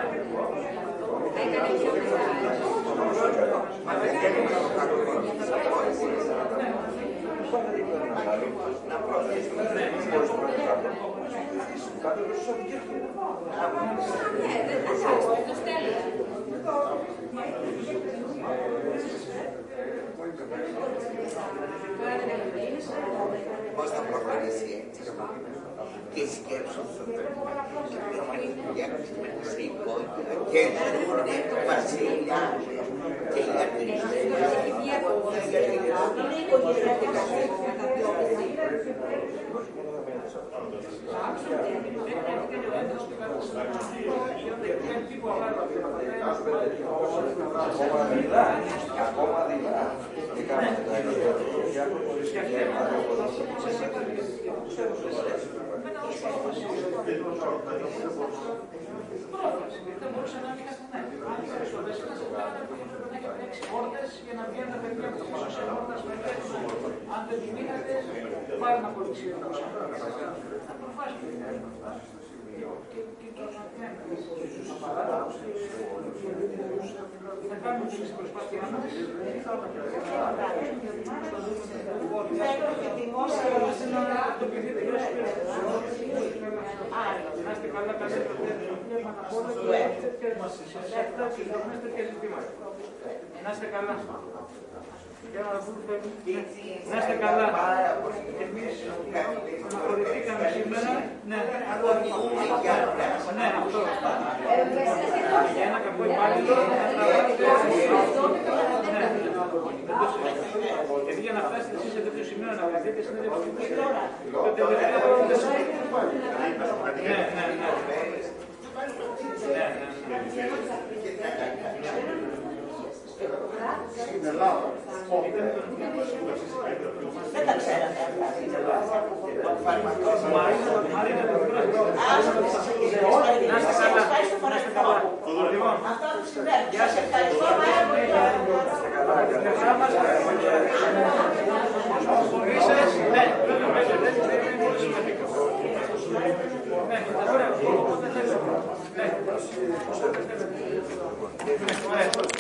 Πώς θα προχωρήσει έτσι και σκέψου σε υπόλοιπα και στον Βασίλεια και για τρεις Ακόμα δειλά. Τι κάνετε τα ίδια. Δεν μπορούσε να μην καθένα. Αν είχα στο Βέσσερα, να είχατε έξι πόρτες για να βγαίνουν τα παιδιά από το πίσω σε πόρτας με τέτοιο. Αν δεν την είχατε, πάρει να πολυξία το πίσω. Θα προφάσουμε. Θα κάνουμε τις προσπάθειές μας. Το παιδί δεν να είστε καλά, καλή να είστε καλά. Να είστε καλά. Εμείς αναχωρηθήκαμε σήμερα. Ναι, ναι, αυτό. Για ένα κακό υπάλληλο γιατί για να φτάσετε εσείς σε τέτοιο σημείο να βγάζετε συνέντευξη το τελευταίο ναι, ναι, ναι. Στην Ελλάδα. Δεν τα ξέρατε αυτά. Στην Ελλάδα. Το φαρμακό. Αυτό του συμβαίνει. Σας ευχαριστώ πάρα πολύ.